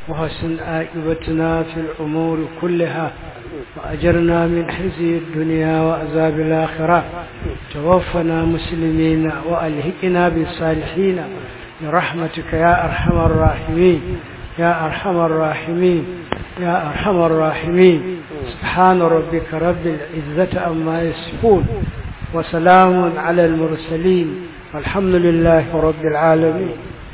وحسن عاقبتنا في الأمور كلها وأجرنا من خزي الدنيا وعذاب الآخرة توفنا مسلمين وألهكنا بالصالحين برحمتك يا أرحم الراحمين يا أرحم الراحمين يا أرحم الراحمين. سبحان ربك رب العزة عما يصفون وسلام على المرسلين والحمد لله رب العالمين.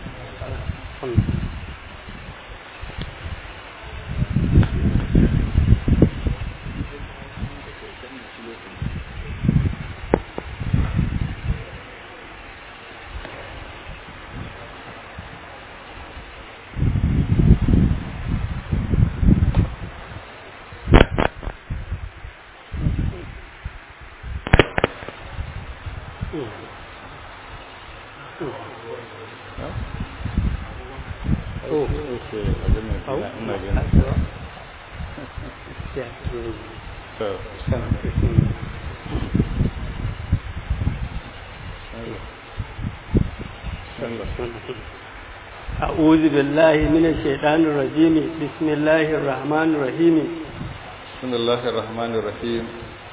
أعوذ بالله من الشيطان الرجيم. بسم الله الرحمن الرحيم. بسم الله الرحمن الرحيم.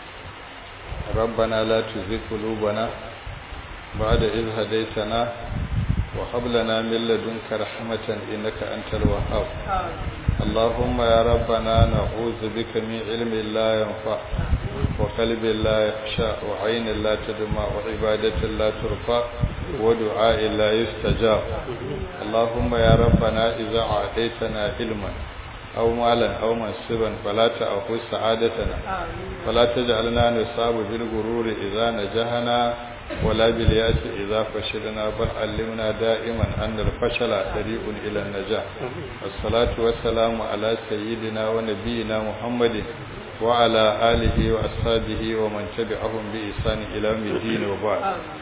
ربنا لا تزغ قلوبنا بعد إذ هديتنا وهب لنا من لدنك رحمة إنك أنت الوهاب. اللهم يا ربنا نعوذ بك من علم لا ينفع وقلب لا يخشع وعين لا تدمع وعبادة لا ترفع ودعاء لا يستجاب. اللهم يا ربنا إذا أعطيتنا علما أو مالا أو منصبا فلا تأخذ سعادتنا فلا تجعلنا نصاب بالغرور إذا نجحنا ولا بالياس إذا فشلنا بل علمنا دائما أن الفشل طريق إلى النجاح. والصلاة والسلام على سيدنا ونبينا محمد وعلى آله وأصحابه ومن تبعهم بإحسان إلى يوم الدين وبعد.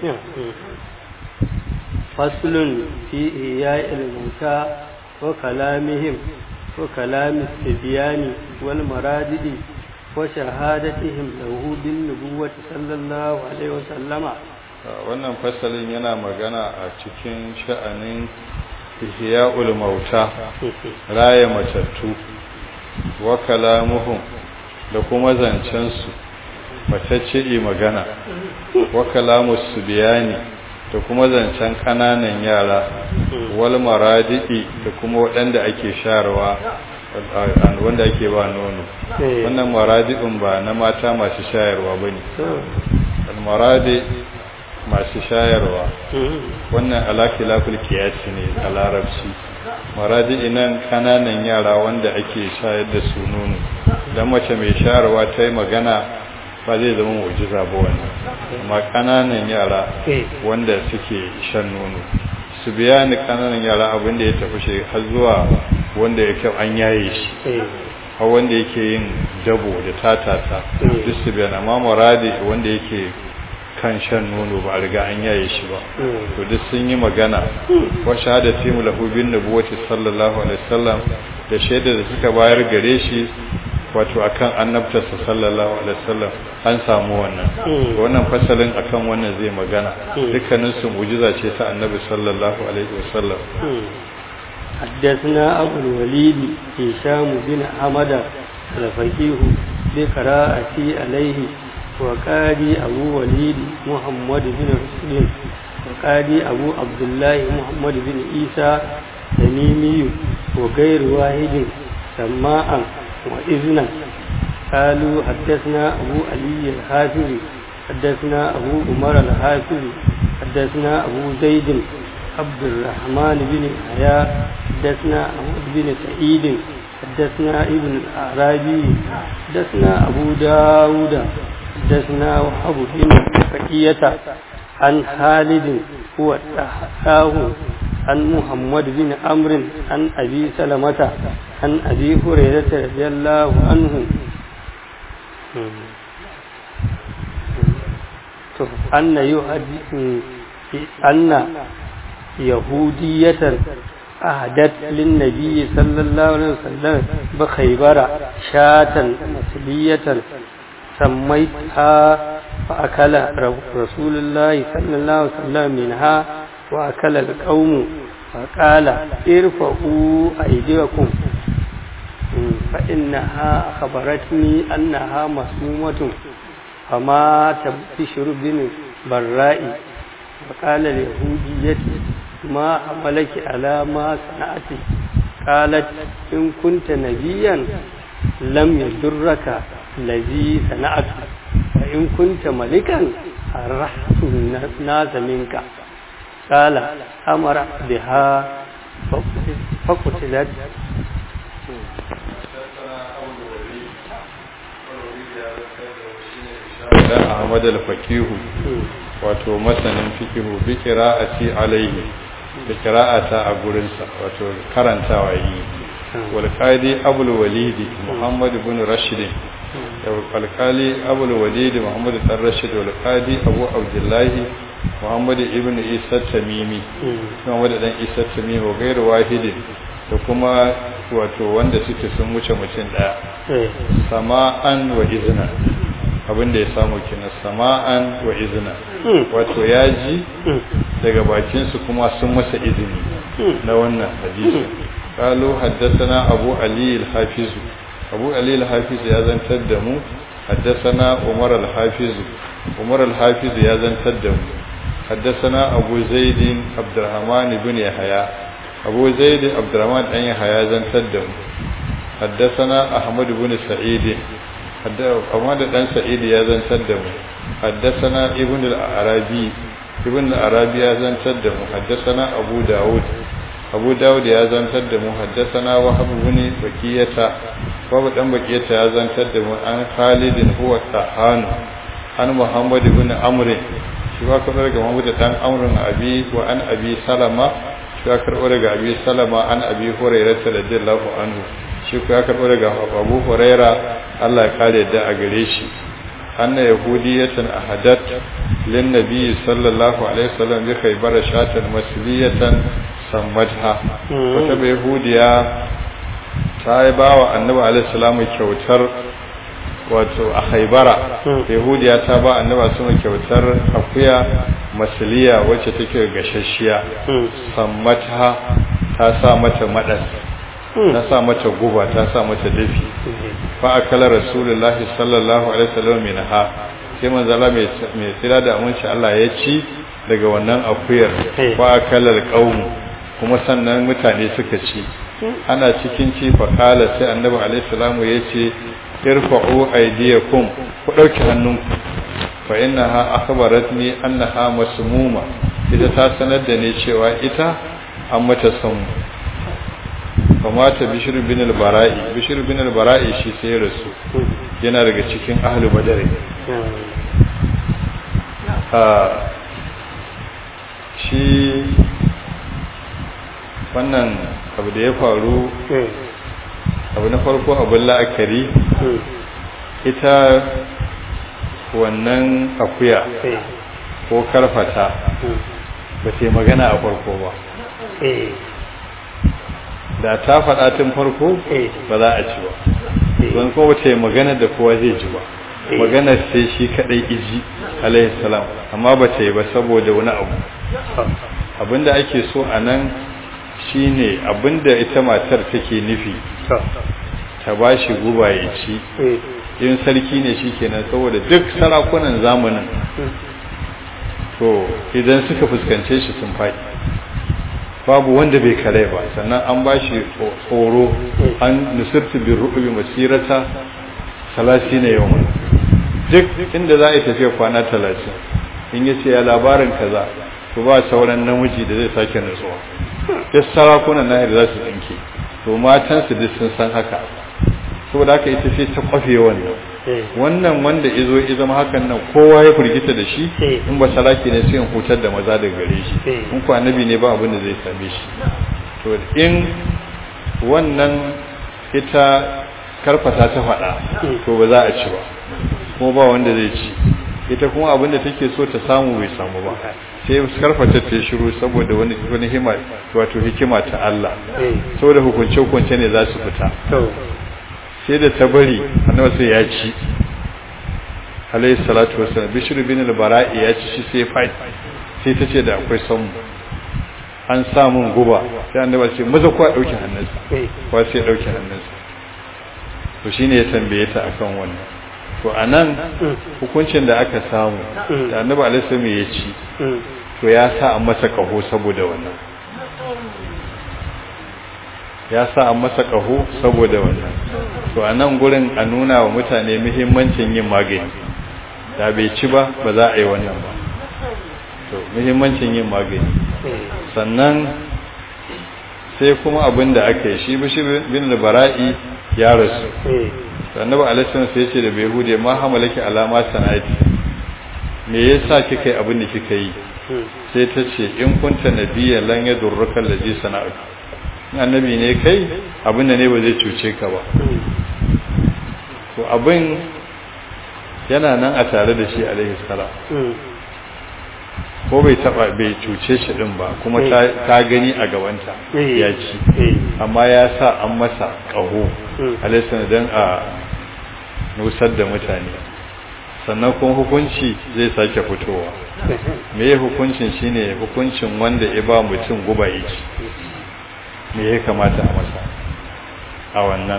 فصل في إحياء الموتى وكلامهم وكلام الصبيان والمرادد وشهادتهم له بالنبوة صلى الله عليه وسلم. wannan fasalin yana magana a cikin sha'anin ihya'ul mauta, raya matattu, wa kalamuhum da kuma zancen su matacce magana, wa kalamus subiyani da kuma zancen kananan yara, wal maradidi da kuma waɗanda ake sharwa wanda ake ba nono. Wannan maradidin ba na mata masu shayarwa bane. al maradi masu shayarwa wannan alakilaful kiyasi ne a larabci. maradi nan kananan yara wanda ake shayar da su nono. dan mace mai shayarwa ta yi magana ba zai zama mu'jiza ba wannan, amma kananan yara wanda suke shan nono su biya ni kananan yara abin da ya tafi shi har zuwa wanda yake an yaye shi har wanda yake yin dabo da tatata duk su biya. amma muradi wanda yake kan shan nono ba a riga an yaye shi ba to duk sun yi magana. wa shahadati mu lahu bin nubuwati sallallahu alaihi wasallam da shaida da suka bayar gare shi wato akan annabtarsa sallallahu alaihi wasallam an samu wannan. wannan fasalin akan wannan zai magana. dukkanin su mu'jiza ce ta annabi sallallahu alaihi wasallam. حدثنا أبو الوليد هشام بن حمد الفقيه بقراءتي عليه وقاضي أبو وليد محمد بن مسلم وقاضي أبو عبد الله محمد بن عيسى تميمي وغير واحد سماء وإذنا. قالوا حدثنا أبو علي الحافظ حدثنا أبو عمر الحافظ حدثنا أبو زيد عبد الرحمن بن حياء حدثنا أحمد بن سعيد حدثنا ابن الأعرابي حدثنا أبو داود حدثنا وهب بن بقية عن خالد هو التحاه عن محمد بن عمرو عن أبي سلمة عن أبي هريرة رضي الله عنه أن يهودية أهدت للنبي صلى الله عليه وسلم بخيبر شاة مسلية سميتها فأكل رسول الله صلى الله عليه وسلم منها وأكل القوم فقال ارفعوا أيديكم فإنها أخبرتني أنها مسمومة فما تبشر بن براء. فقال اليهودية ما حملك على ما صنعت؟ قالت إن كنت نبيا لم يضرك الذي صنعت وإن كنت ملكا أرحت الناس منك. قال أمر بها فقتلت. da Ahmad al-Faqihu wato masanin fiqhu bi qira'ati alayhi da qira'ata a gurin sa wato karantawa yi wal qadi Abul Walid Muhammad ibn Rashid wal qali Abul Walid Muhammad ibn Rashid wal qadi Abu Abdullah Muhammad ibn Isa Tamimi Muhammad dan Isa Tamimi wa gairu wahidin da kuma wato wanda suke sun wuce mutum daya sama'an wa izna abinda ya samu kina sama'an wa izna wato ya ji daga bakinsu kuma sun masa izini na wannan hadisi qalu haddathana Abu Ali al-Hafiz Abu Ali al-Hafiz ya zantar da mu haddathana Umar al-Hafiz Umar al-Hafiz ya zantar da mu haddathana Abu Zaid Abdurrahman ibn Yahya Abu Zaid Abdurrahman dan Yahya zantar da mu haddathana Ahmad ibn Sa'id Ahmad dan Sa'id ya zantar da mu haddathana Ibn al-Arabi ya zantar da mu haddathana Abu Dawud ya zantar da mu haddathana Wahab ibn Bakiyata Wahab dan Bakiyata ya zantar da mu an Khalid huwa Tahan an Muhammad ibn Amr shi ba kuma daga Muhammad dan Amr abi wa an Abi Salama shi ba karbo daga Abi Salama an Abi Hurairah radiyallahu anhu shi ya karbo daga Abu Hurairah Allah ya kare da a gare shi anna yahudiyatan ahadat lin nabi sallallahu alaihi wasallam bi khaybar shatan masliyatan sammatha wata yahudiya ta yi bawa annabi alaihi salamu kyautar wato a khaybara yahudiya ta ba annabi sallallahu kyautar akuya masliya wacce take gashashiya sammatha ta sa mata madas ta sa mata guba ta sa mata dafi fa akala rasulullahi sallallahu alaihi wasallam minha sai manzala mai tsira da aminci Allah ya ci daga wannan akuyar fa akala alqaum kuma sannan mutane suka ci ana cikin ci fa kala sai annabi alaihi salamu ya ce irfa'u aydiyakum ku dauki hannunku fa innaha akhbaratni annaha masmuma ita ta sanar da ni cewa ita an mata samu kamata bishir bin al-bara'i shi sai rasu yana daga cikin ahlu badar shi wannan abu da ya faru abu na farko abin la'akari ita wannan akuya ko karfata ba ta magana a farko ba da ta faɗa tun farko ba za a ci ba don kuma ta yi magana da kowa zai ji ba magana sai shi kaɗai iji alayhi salam amma ba ta yi ba saboda wani abu abinda ake so a nan shi ne abinda ita matar take nufi ta ba shi guba ya ci yin sarki ne shi kenan saboda duk sarakunan zamanin to idan suka fuskance shi sun faɗi babu wanda bai kare ba sannan an ba shi tsoro an nusirtu bin ru'ubi masirata 30 yau duk inda za a yi tafiya kwana 30 in yi ce ya labarin kaza to ba sauran namiji da zai sake nutsuwa duk sarakunan nahir za su tsinke to matansu duk sun san haka saboda haka ita ce ta kwafe wannan wanda izo ya zama hakan nan kowa ya firgita da shi in ba salaki ne sai in hutar da maza daga gare shi in ku annabi ne ba abin da zai same shi to in wannan ita karfata ta faɗa to ba za a ci ba kuma ba wanda zai ci ita kuma abin da take so ta samu bai samu ba sai karfata ta shiru saboda wani hikima wato hikima ta Allah saboda hukunce ne za su fita sai da ta bari annabi sai ya ci alayhi salatu wassalam bishr bin al-bara'i ya ci shi sai fai sai ta ce da akwai samu an samun guba sai annabi ce maza kuwa dauki hannunsa kuwa sai dauki hannunsa to shine ya tambaye ta akan wannan to anan hukuncin da aka samu da annabi alaihi ya ci to ya sa an masa kaho saboda wannan ya sa an masa kaho saboda wannan to anan gurin a nuna wa mutane muhimmancin yin magani da bai ci ba ba za a yi wannan ba to muhimmancin yin magani sannan sai kuma abin da aka yi shi bishi bin bara'i ya rasu annabi alaihi sai ya ce da behude ma hamalaki alama sanati me yasa kika yi abin da kika yi sai ta ce in kunta nabiyyan lan yadurruka allazi sana'aka annabi ne kai abin da ne ba zai cuce ka ba to abin yana nan a tare da shi alaihi salam ko bai cuce shi din ba kuma ta gani a gabanta ya ci amma ya sa an masa kaho alaihi salam dan a nusar da mutane sannan kuma hukunci zai sake fitowa me hukuncin shine hukuncin wanda ya ba mutum guba yake me ya kamata a masa a wannan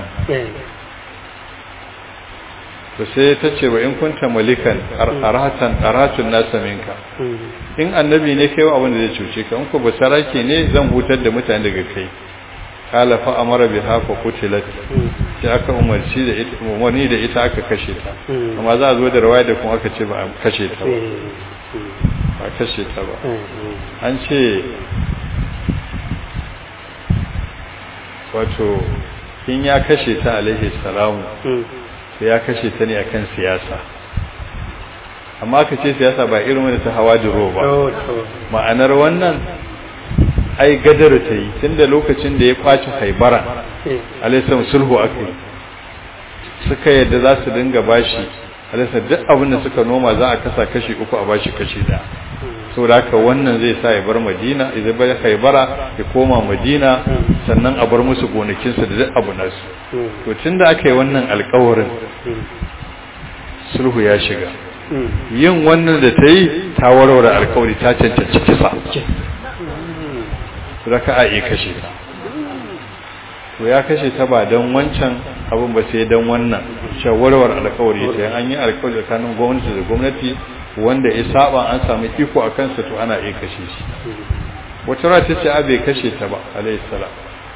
to sai ta ce wa in kunta malikan aratun nasa minka in annabi ne kai abin da zai cuce ka in ku basarake ne zan hutar da mutane daga kai kala fa amara biha fa qutilat sai aka umarci da ita umarni da ita aka kashe ta amma za a zo da rawaya da kuma aka ce ba a kashe ta ba kashe ta ba an ce wato in ya kashe ta alaihi salamu sai ya kashe ta ne akan siyasa amma aka ce siyasa ba irin wanda ta hawa duro ba ma'anar wannan ai gadar ta yi tunda lokacin da ya kwaci haibara alaihi sulhu akai suka yadda za su dinga bashi alaihi duk abin da suka noma za a kasa kashi 3 a bashi kashi 1 saboda haka wannan zai sa ya bar Madina idan bai haibara ya koma Madina sannan a bar musu gonakinsa da duk abu nasu to tunda aka yi wannan alƙawarin sulhu ya shiga yin wannan da ta yi ta warware alƙawari ta cancanci kisa raka a yi kashe ta to ya kashe ta ba don wancan abin ba sai don wannan shawarwar alƙawari ta an yi alƙawari tsakanin gwamnati da gwamnati wanda ya saba an samu iko a kansa to ana iya kashe shi wata rata ce a bai kashe ta ba alayhi salam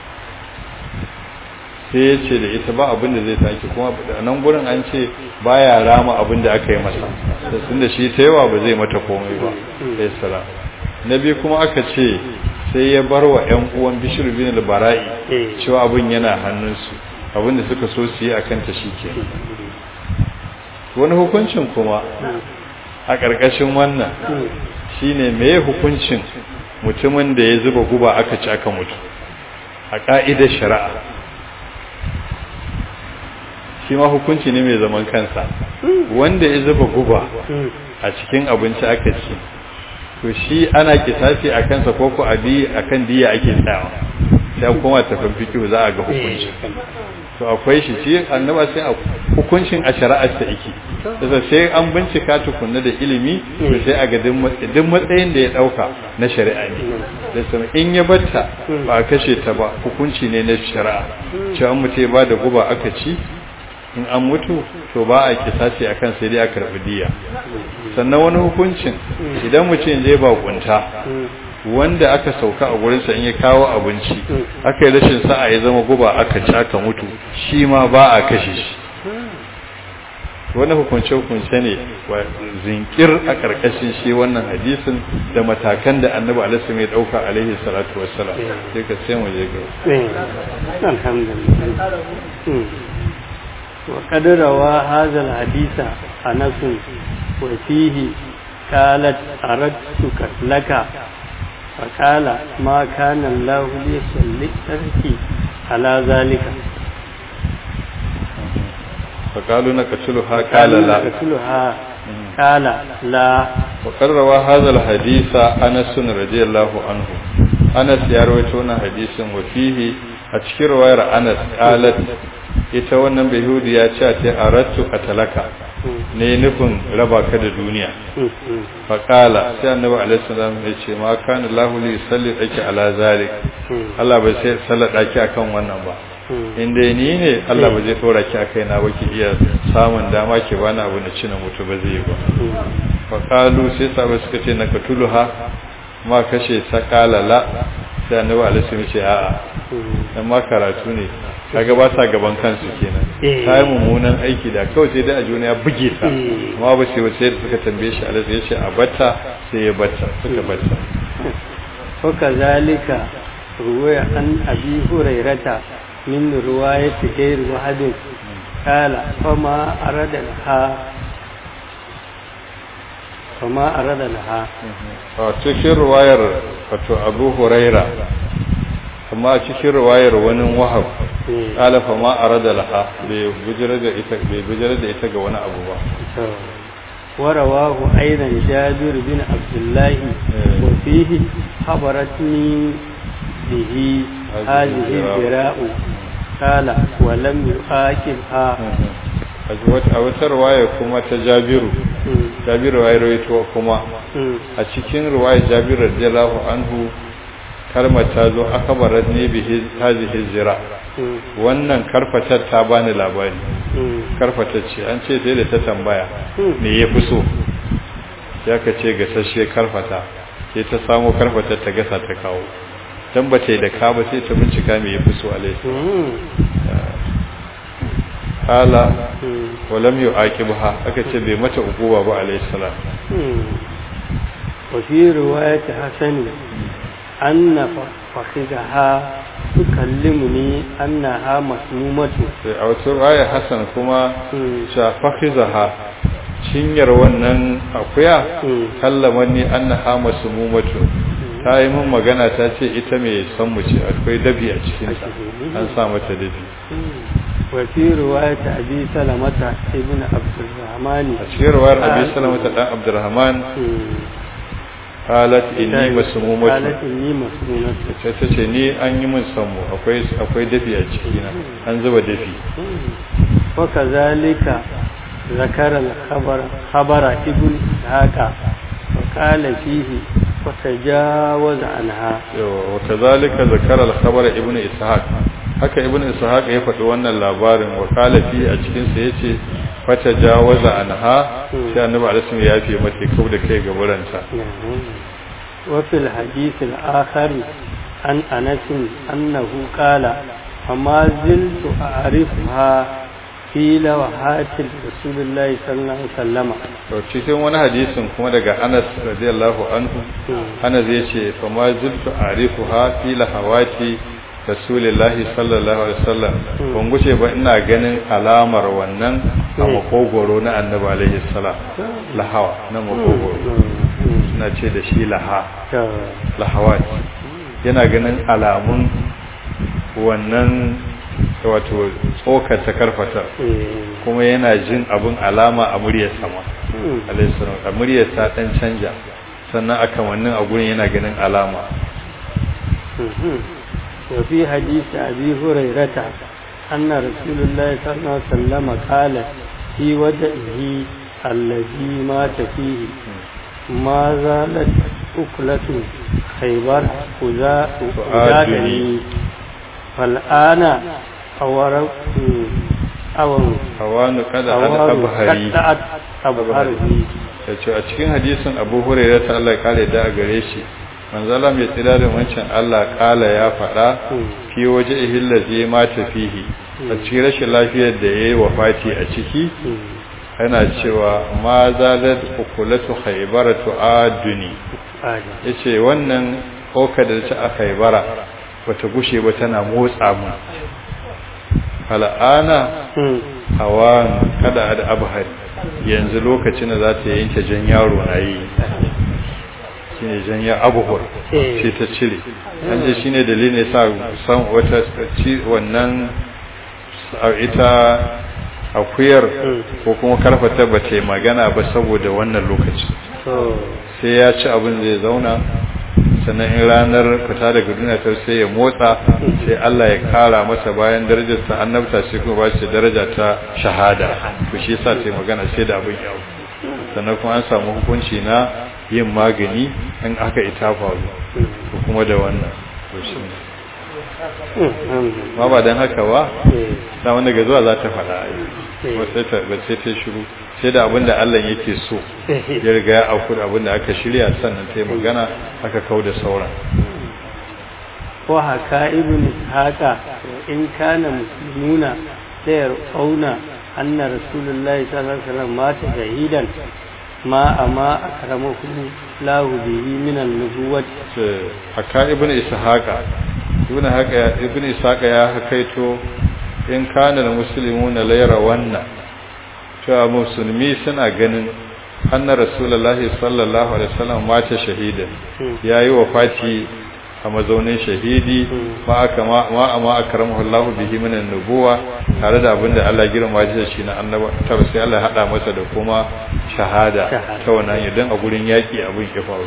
sai ya ce da ita ba abin da zai sake kuma a nan gurin an ce baya rama abin da aka yi masa tunda shi ta yawa ba zai mata komai ba alayhi salam na biyu kuma aka ce sai ya bar wa ƴan uwan Bishr bin al-Bara'i cewa abin yana hannunsu abin da suka so su yi akan ta shike wani hukuncin kuma a ƙarƙashin wannan shine meye hukuncin mutumin da ya zuba guba aka ci aka mutu a ƙa'idar shari'a shi ma hukunci ne mai zaman kansa wanda ya zuba guba a cikin abinci aka ci to shi ana kisasi a kansa ko ko abi akan diya ake tsayawa sai kuma tafin fiqh za a ga hukunci to akwai shi annaba sai a hukuncin a shari'ar sa yake sai sai an bincika tukunna da ilimi to sai a ga duk matsayin da ya dauka na shari'a ne da sai in ya batta ba a kashe ta ba hukunci ne na shari'a cewa mutai ba da guba aka ci in an mutu to ba a kisasi akan sai dai a karbi diya sannan wani hukuncin idan mutum je ba kunta wanda aka sauka a gurinsa in ya kawo abinci aka yi rashin sa'a ya zama guba aka ci aka mutu shi ma ba a kashe shi wani hukunce ne zinkir a karkashin shi wannan hadisin da matakan da annabi alaihi mai dauka alaihi salatu wassalam sai ka sai mu je ga alhamdulillah wa qad rawa hadha alhadisa anas wa fihi qalat aradtuka laka فقال ما كان الله ليسلطك على ذلك فقالوا نقتلها قال لا قال لا وقد روى هذا الحديث أنس رضي الله عنه أنس يروي حديثا وفيه أذكر وير أنس قالت ita wannan behudi ya ce ta aratu katalaka ne nufin raba ka da duniya faƙala sai annabi alaihi salam ya ce ma kana lahu li yusalli daki ala zalik Allah bai sai sallada ki akan wannan ba in dai ni ne Allah ba zai tora ki akai na ba ki iya samun dama ki bani abu na cina mutu ba zai ba faƙalu sai sabai suka ce na katuluha ma kashe sakala la sai annabi alaihi salam ya ce a'a dan ma karatu ne kaga ba sa gaban kansu kenan kai mummunan aiki da kawai sai da a juna buge ta amma ba sai wace suka tambaye shi Allah ya ce a batta sai ya batta suka batta ko kazalika ruwaya an abi hurairata min riwayati ghayr wahid qala fama arada laha a cikin riwayar wato Abu Huraira amma cikin riwayar wani wahab qala fa ma arada laha bai bujira da ita ga wani abu ba warawahu aidan Jabir bin Abdullah wa fihi habaratni bihi hadhihi dira'u qala wa lam yuaqibha a wata riwaya kuma ta Jabiru ya rawaito kuma a cikin riwayar Jabir radiyallahu anhu kalmar ta zo akabarat ne bihi hazihi zira wannan karfatar ta bani labari karfatar ce an ce sai da ta tambaya me ya fi so ya ka ce gasasshe karfata sai ta samu karfatar ta gasa ta kawo dan ba ta yi da ka ba sai ta bincika me ya fi so alaihi kala walam yu'aqibha aka ce bai mata ukuba ba alaihi salam wa fi riwayat hasan anna fakhidha tukallimuni annaha masmumatu sai a wata riwaya hasan kuma sha fakhidha cinyar wannan akuya kallamani annaha masmumatu ta yi mun magana ta ce ita mai san mu ce akwai dabi a cikin ta an sa mata dabi وفي رواية أبي سلمة ابن عبد الرحمن في رواية أبي سلمة ابن عبد الرحمن قالت إني مسمومة تتشني أني من سمو أكوي دفي أجينا أنزو دفي وكذلك ذكر الخبر ابن إسحاق وقال فيه وتجاوز عنها وكذلك ذكر الخبر ابن إسحاق haka ibn ishaq ya faɗi wannan labarin wa kalafi a cikin sa yace fata jawaza anha sai annabi alaihi ya yafe mata kau da kai ga buranta wa fil hadith al akhar an anas annahu qala amma ziltu a'rifuha fi lawahatil rasulillahi sallallahu alaihi wasallam to cikin wani hadisin kuma daga Anas radiyallahu anhu Anas yace fa ma ziltu a'rifuha fi lahawati rasulullahi sallallahu alaihi wasallam kun guce ba ina ganin alamar wannan a makogoro na annabi alaihi salam lahawa na makogoro suna ce da shi lahawa yana ganin alamun wannan wato tsokar ta karfata kuma yana jin abin alama a muryar sama alaihi salam a muryar ta dan canja sannan akan wannan a gurin yana ganin alama وفي حديث أبي هريرة أن رسول الله صلى الله عليه وسلم قال في وجهه الذي مات فيه ما زالت أكلة خيبر أزادني فالآن هوان قد أبهري a cikin hadisin Abu Hurairah ta Allah kare da a gare shi manzala mai tsira da wancan Allah kala ya faɗa fi waje ihillazi mata fihi a cikin rashin lafiyar da yayi wafati a ciki yana cewa ma zalat ukulatu khaybaratu aduni yace wannan koka da ta khaybara bata gushe ba tana motsa mu al'ana hawan kada da abhar yanzu lokacin da za ta yanke jan yaro na yi shine janya abuhur sai ta cire an je shine dalilin sa san wata wannan ita akuyar ko kuma karfata ba ta magana ba saboda wannan lokaci sai ya ci abin zai zauna sannan in ranar fita daga duniya ta sai ya motsa sai Allah ya kara masa bayan darajar ta annabta sai kuma ba shi daraja ta shahada to shi yasa sai magana sai da abin yawo sannan kuma an samu hukunci na yin magani in aka ita faru ko kuma da wannan to shi ba dan haka ba da wanda ga zuwa za ta fada ko sai ta shiru sai da abinda Allah yake so ya riga ya auku da abinda aka shirya sannan ta yi magana aka kauda sauran wa haka ibn haka in kana muslimuna sayar auna anna rasulullahi sallallahu alaihi wasallam mata shahidan ma amma akramahu lahu bihi min an-nubuwwati haka ibn ishaqa ya hakaito in kana muslimuna la yarawanna cewa musulmi suna ganin anna rasulullahi sallallahu alaihi wasallam mata shahidan yayi wafati a mazaunin shahidi ma amma akramahu Allah bihi min an-nubuwa tare da abinda Allah girma shi na annaba ta sai Allah hada masa da kuma shahada ta wannan idan a gurin yaki abin ya faru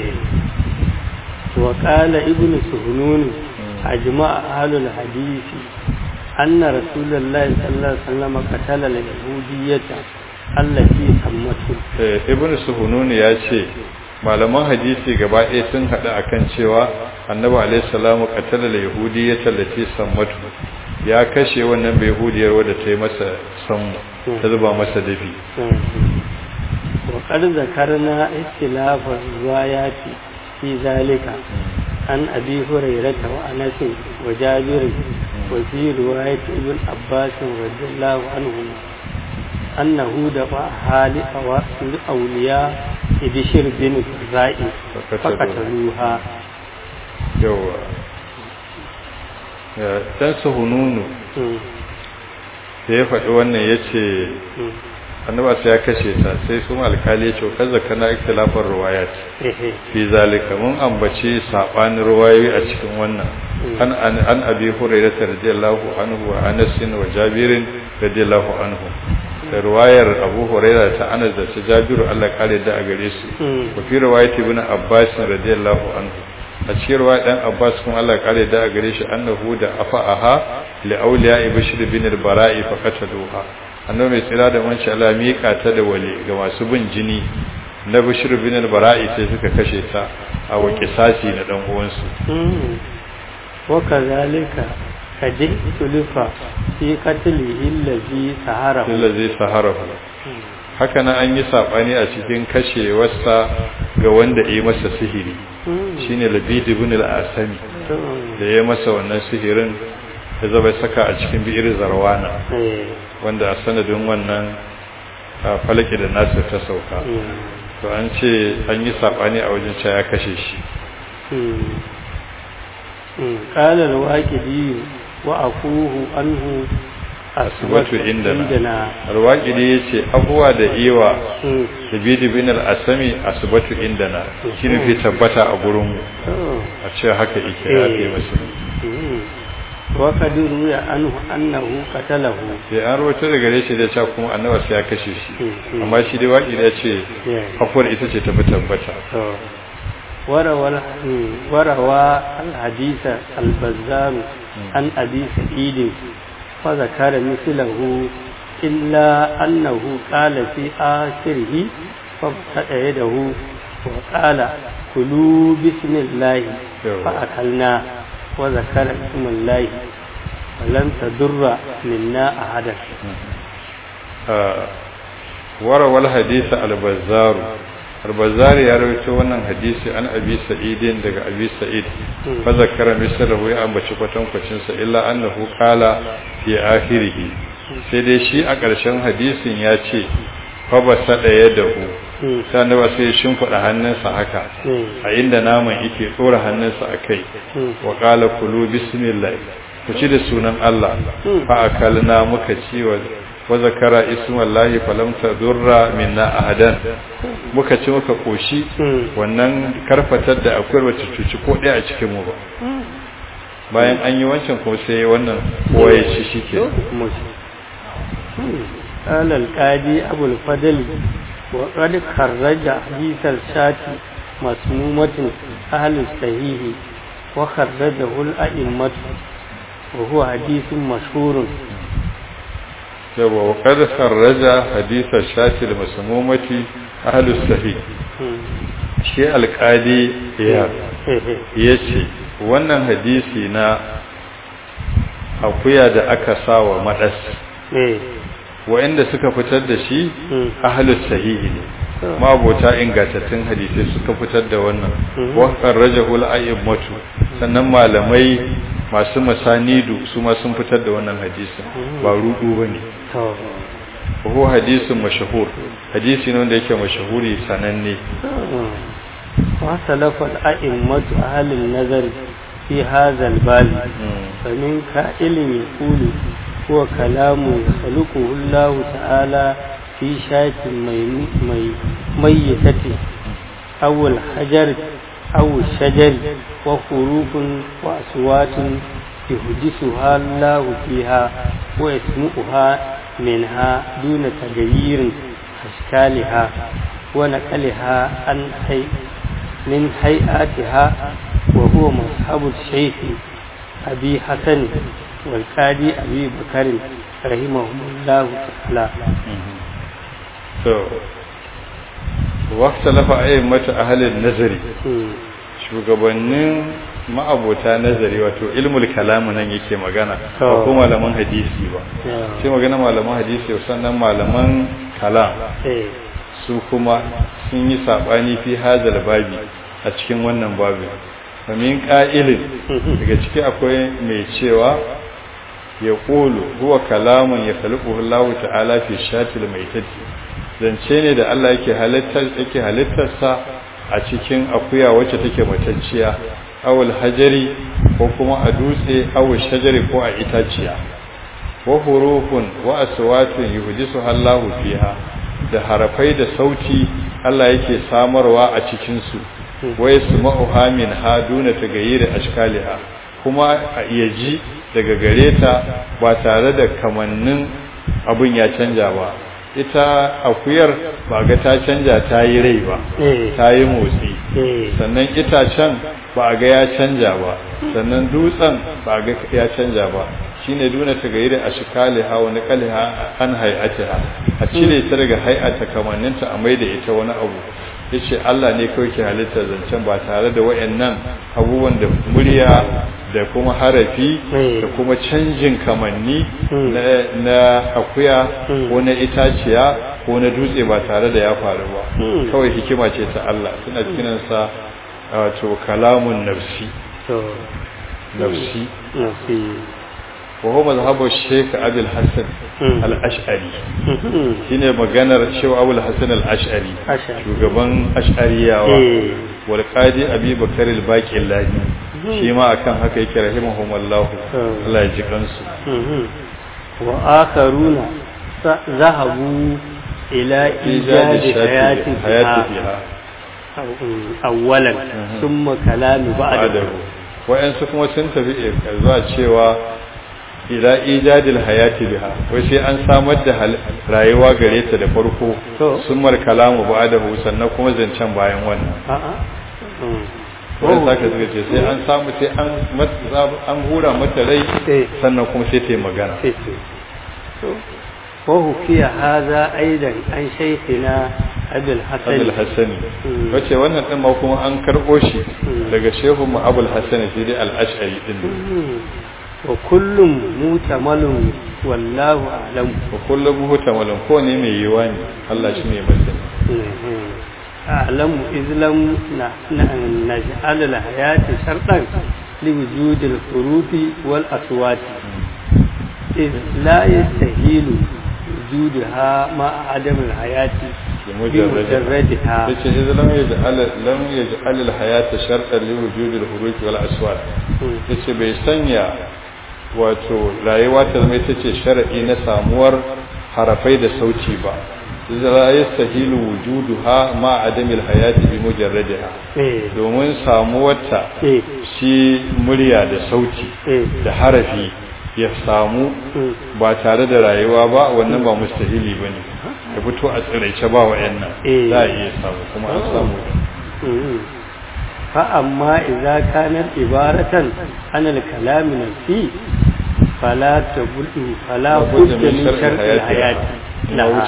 wa qala ibnu suhunun ajma'a ahlul hadisi anna rasulullahi sallallahu alaihi wasallam qatala al-yahudiyyata allati sammatu ibnu suhunun ya ce malaman hadisi gaba ɗaya sun haɗu akan cewa annabi alaihi salamu qatala al-yahudiyyata allati sammatu ya kashe wannan bai yahudiyar wadda ta yi masa sammu ta zuba masa dafi wa qad zakarna ikhtilafa riwayati fi zalika an abi hurairah wa anas wa jabir wa fi riwayat ibn abbas radiyallahu anhu annahu dafa hali awasil awliya bishir bin ra'i fakataluha yawa dan suhununu da ya faɗi wannan yace annaba sai ya kashe ta sai su alkali ya ce kaza kana ikhtilafar riwayat fi zalika mun ambaci sabanin riwayoyi a cikin wannan an abi hurairah radiyallahu anhu wa anas wa jabir radiyallahu anhu da riwayar abu hurairah ta anas da jabiru Allah kare da a gare su wa fi riwayat ibn abbas radiyallahu anhu a cikin riwayar dan abbas kuma Allah kare da a gare shi annahu da afa'aha li awliya bishr bin al-bara'i faqataluha annabi mai tsira da wanci Allah miƙa ta da wali ga masu bin jini na bishr bin al-bara'i sai suka kashe ta a wakisasi na dan uwansu wa kazalika kaji tulifa fi qatlihi allazi saharahu haka nan an yi sabani a cikin kashewarsa ga wanda yi masa sihiri shine Labid ibn al-Asami da ya masa wannan sihirin da zaba saka a cikin bi'ir Zarwana wanda a sanadin wannan falaki da nasu ta sauka to an ce an yi sabani a wajen cewa ya kashe shi qala al-waqidi wa akuhu anhu asbatu indana al-waqidi yace abuwa da iwa Labid bin al-Asami asbatu indana shine fi tabbata a gurin mu a ce haka yake ya kai masa wa kadiru ya annahu qatalahu sai an rawaito daga gare shi da cewa kuma annabi sai ya kashe shi amma shi dai waqidi ya ce afuwar ita ce ta fi tabbata وروى الحديث البزار عن أبي سعيد فذكر مثله إلا أنه قال في آخره فابتدأ يده وقال كلوا بسم الله فأكلنا وذكر اسم الله ولم تضر منا أحدا وروى الحديث البزار Al-Bazari ya rawaito wannan hadisi an Abi Sa'idin daga Abi Sa'id fa zakara misalahu ya ambaci kwatankwacin sa illa annahu qala fi akhirih sai dai shi a ƙarshen hadisin ya ce fa basada yadahu sai ba sai shimfida hannunsa haka a inda naman yake tsora hannunsa akai wa qala kulu bismillah ku ci da sunan Allah fa akalna muka ci wa zakara ismallahi falam tadurra minna ahadan muka ci muka koshi wannan karfatar da akwai wata cuci ko ɗaya a cikin mu ba bayan an yi wancan kuma sai wannan kowa ya ci shike قال القاضي أبو الفضل وقد خرج حديث الشاتي مسمومة أهل الصحيح وخرجه الأئمة وهو حديث مشهور. وقد خرج حديث الشاة المسمومة أهل الصحيح. shi alƙali ya ce wannan hadisi na akuya da aka sa wa maɗas wa'inda suka fitar da shi ahlus sahihi ne mabota ingantattun hadisai suka fitar da wannan wa qarrajahu al-a'immatu sannan malamai masu masanidu su ma sun fitar da wannan hadisin ba rudu bane ko hadisin mashhur hadisi ne wanda yake mashhuri sananne wa salafa al-a'immatu ahli an-nazar fi hadha al-bab famin ka'ilin yaqulu huwa kalamu khaluquhu Allah ta'ala fi shatin mayyitati aw al-hajar aw al-shajar wa hurufun wa aswatun yuhdisuha Allah fiha wa yasmu'uha منها دون تغيير أشكالها ونقلها من هيئاتها وهو مذهب الشيخ أبي حسن والقاضي أبي بكر رحمهم الله تعالى. واختلف أئمة أهل النظر shugabannin ma'abota nazari wato ilmul kalamu nan yake magana ba ko malaman hadisi ba sai magana malaman hadisi sannan malaman kalam su kuma sun yi sabani fi hazal babi a cikin wannan babi kamin qa'ilin daga ciki akwai mai cewa ya qulu huwa kalamun ya khaliquhu Allah ta'ala fi shatil maitati zance ne da Allah yake halittarsa a cikin akuya wacce take matacciya awul hajari ko kuma a dutse awul shajari ko a itaciya wa hurufun wa aswatun yuhdisu Allahu fiha da harafai da sauti Allah yake samarwa a cikin su wa yasma'uha min haduna tagayyir ashkaliha kuma yaji daga gareta ba tare da kamannin abun ya canja ba ita akuyar ba ga ta canja ta yi rai ba ta yi motsi sannan itacen ba ga ya canja ba sannan dutsen ba ga ya canja ba shine duna ta gairi a shikaliha wani kaliha an hay'atiha a cire ta daga hay'ata kamanninta a maida ita wani abu yace Allah ne kawai ke halitta zancen ba tare da wayannan abubuwan da murya da kuma harafi da kuma canjin kamanni na akuya ko na itaciya ko na dutse ba tare da ya faru ba kawai hikima ce ta Allah suna cikin sa wato kalamun nafsi وهو مذهب الشيخ أبي الحسن الأشعري هنا مجانا شو أبو الحسن الأشعري شو جبان أشعرية والقاضي أبي بكر الباقي الله فيما أكان هكا رحمهم الله الله يجزاهم وآخرون ذهبوا إلى إيجاد حياتها أولا ثم كلام بعده wa'yansu kuma sun tafi zuwa cewa ila ijadil hayati biha wai sai an samar da rayuwa gare ta da farko sun mar kalamu ba'dahu sannan kuma zancen bayan wannan wannan saka suka ce sai an samu sai an hura mata rai sannan kuma sai ta yi magana وحكي هذا أيضا عن شيخنا أبي الحسن wace wannan din ma kuma an karbo shi daga shehu mu Abul Hasan Sidi al-Ash'ari din wa kullum mutamalun wallahu a'lam wa kullum mutamalun ko ne mai yiwa ne Allah shi ne masani a'lamu izlam naj'al al-hayati shartan li wujud al-hurufi wal aswati إذ لا يستهيل وجودها مع عدم الحياة بمجردها إذ لم يجعل الحياة شرطا لوجود الحروف والأصوات بيسنيا wato rayuwa ta zama ita ce shar'i na samuwar harafai da sauti ba la yastahilu wujuduha ma adamil hayati bi mujarradiha domin samuwarta shi murya da sauti da harafi ya samu ba tare da rayuwa ba wannan ba mustahili bane ya fito a tsiraice ba wa'annan za a iya samu kuma an samu فأما إذا كانت عبارة عن الكلام نفسي فلا بد من شرط الحياة لها.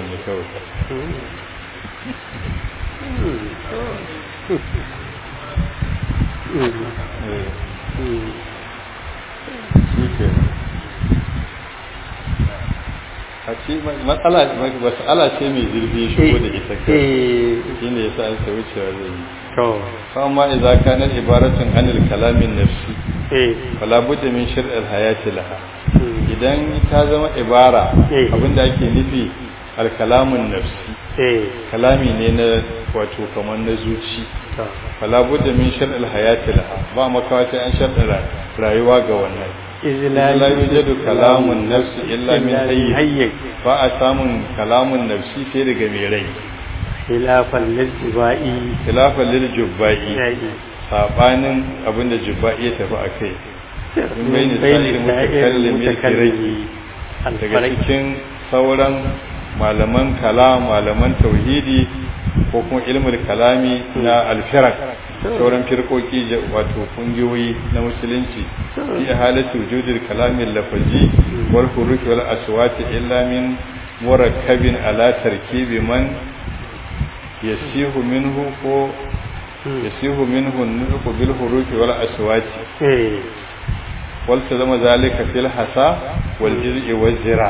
matsala ce mai zurfi shigo da ita kai shi ne yasa an wucewa zai yi fa amma idza kana ibaratun anil kalamin nafsi fala budda min shar'il hayati laha idan ta zama ibara abinda ake nufi al kalamun nafsi kalami ne na wato kamar na zuci fala budda min shar'il hayati laha ba makawa sai an shar'ira rayuwa ga wannan la yujadu kalamun nafsi illa min hayy ba a samun kalamun nafsi sai daga mai rai khilafan lil jubba'i sabanin abinda jubba'i ya tafi akai in bai ne sai mutakallimin kiraki daga cikin sauran malaman kalam malaman tauhidi ko kuma ilmul kalami na alfirak sauran firkoki wato kungiyoyi na musulunci fi halatu wujudil kalamil lafazi wal huruf wal aswat illa min murakkabin ala tarkibi man yasihu minhu ko yasihu minhu nutqu bil huruf wal aswat wal tazama zalika fil hasa wal jiz'i wal zira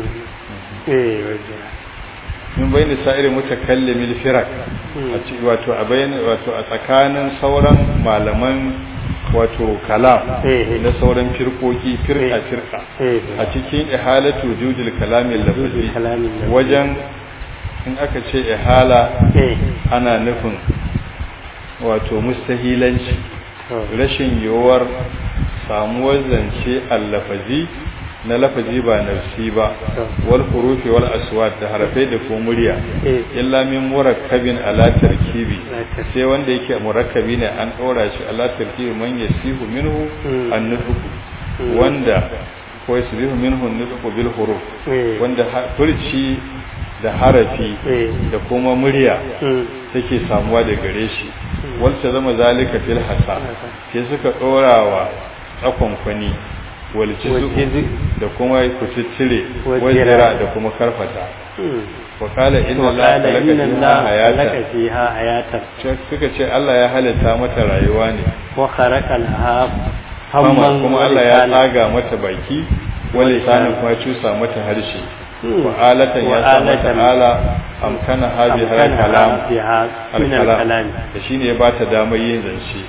min bayni sa'iri mutakallimil firak wato a bayan wato a tsakanin sauran malaman wato kalam da sauran firkoki firka a cikin ihalatu wujudil kalamil lafazi wajen in aka ce ihala ana nufin wato mustahilanci rashin yiwuwar samuwar zance al-lafazi na lafazi ba nafsi ba wal hurufi wal aswat da harafai da ko murya illa min murakkabin ala tarkibi sai wanda yake murakkabi ne an dora shi ala tarkibi man yasihu minhu an-nutq wanda ko yasihu minhu an-nutq bil huruf wanda furci da harafi da kuma murya take samuwa da gare shi wanda zama zalika fil hasa sai suka dorawa tsakon kwani waljizu da kuma kuciccire wajira da kuma karfata wakala inna Allah laka fiha hayatan suka ce Allah ya halitta mata rayuwa ne wa kharaqa laha hamman kuma Allah ya tsaga mata baki wal lisanin kuma cusa mata harshe wa alatan ya sa mata ala amkana hadi har kalam min al-kalam da shine ya bata damar yin zance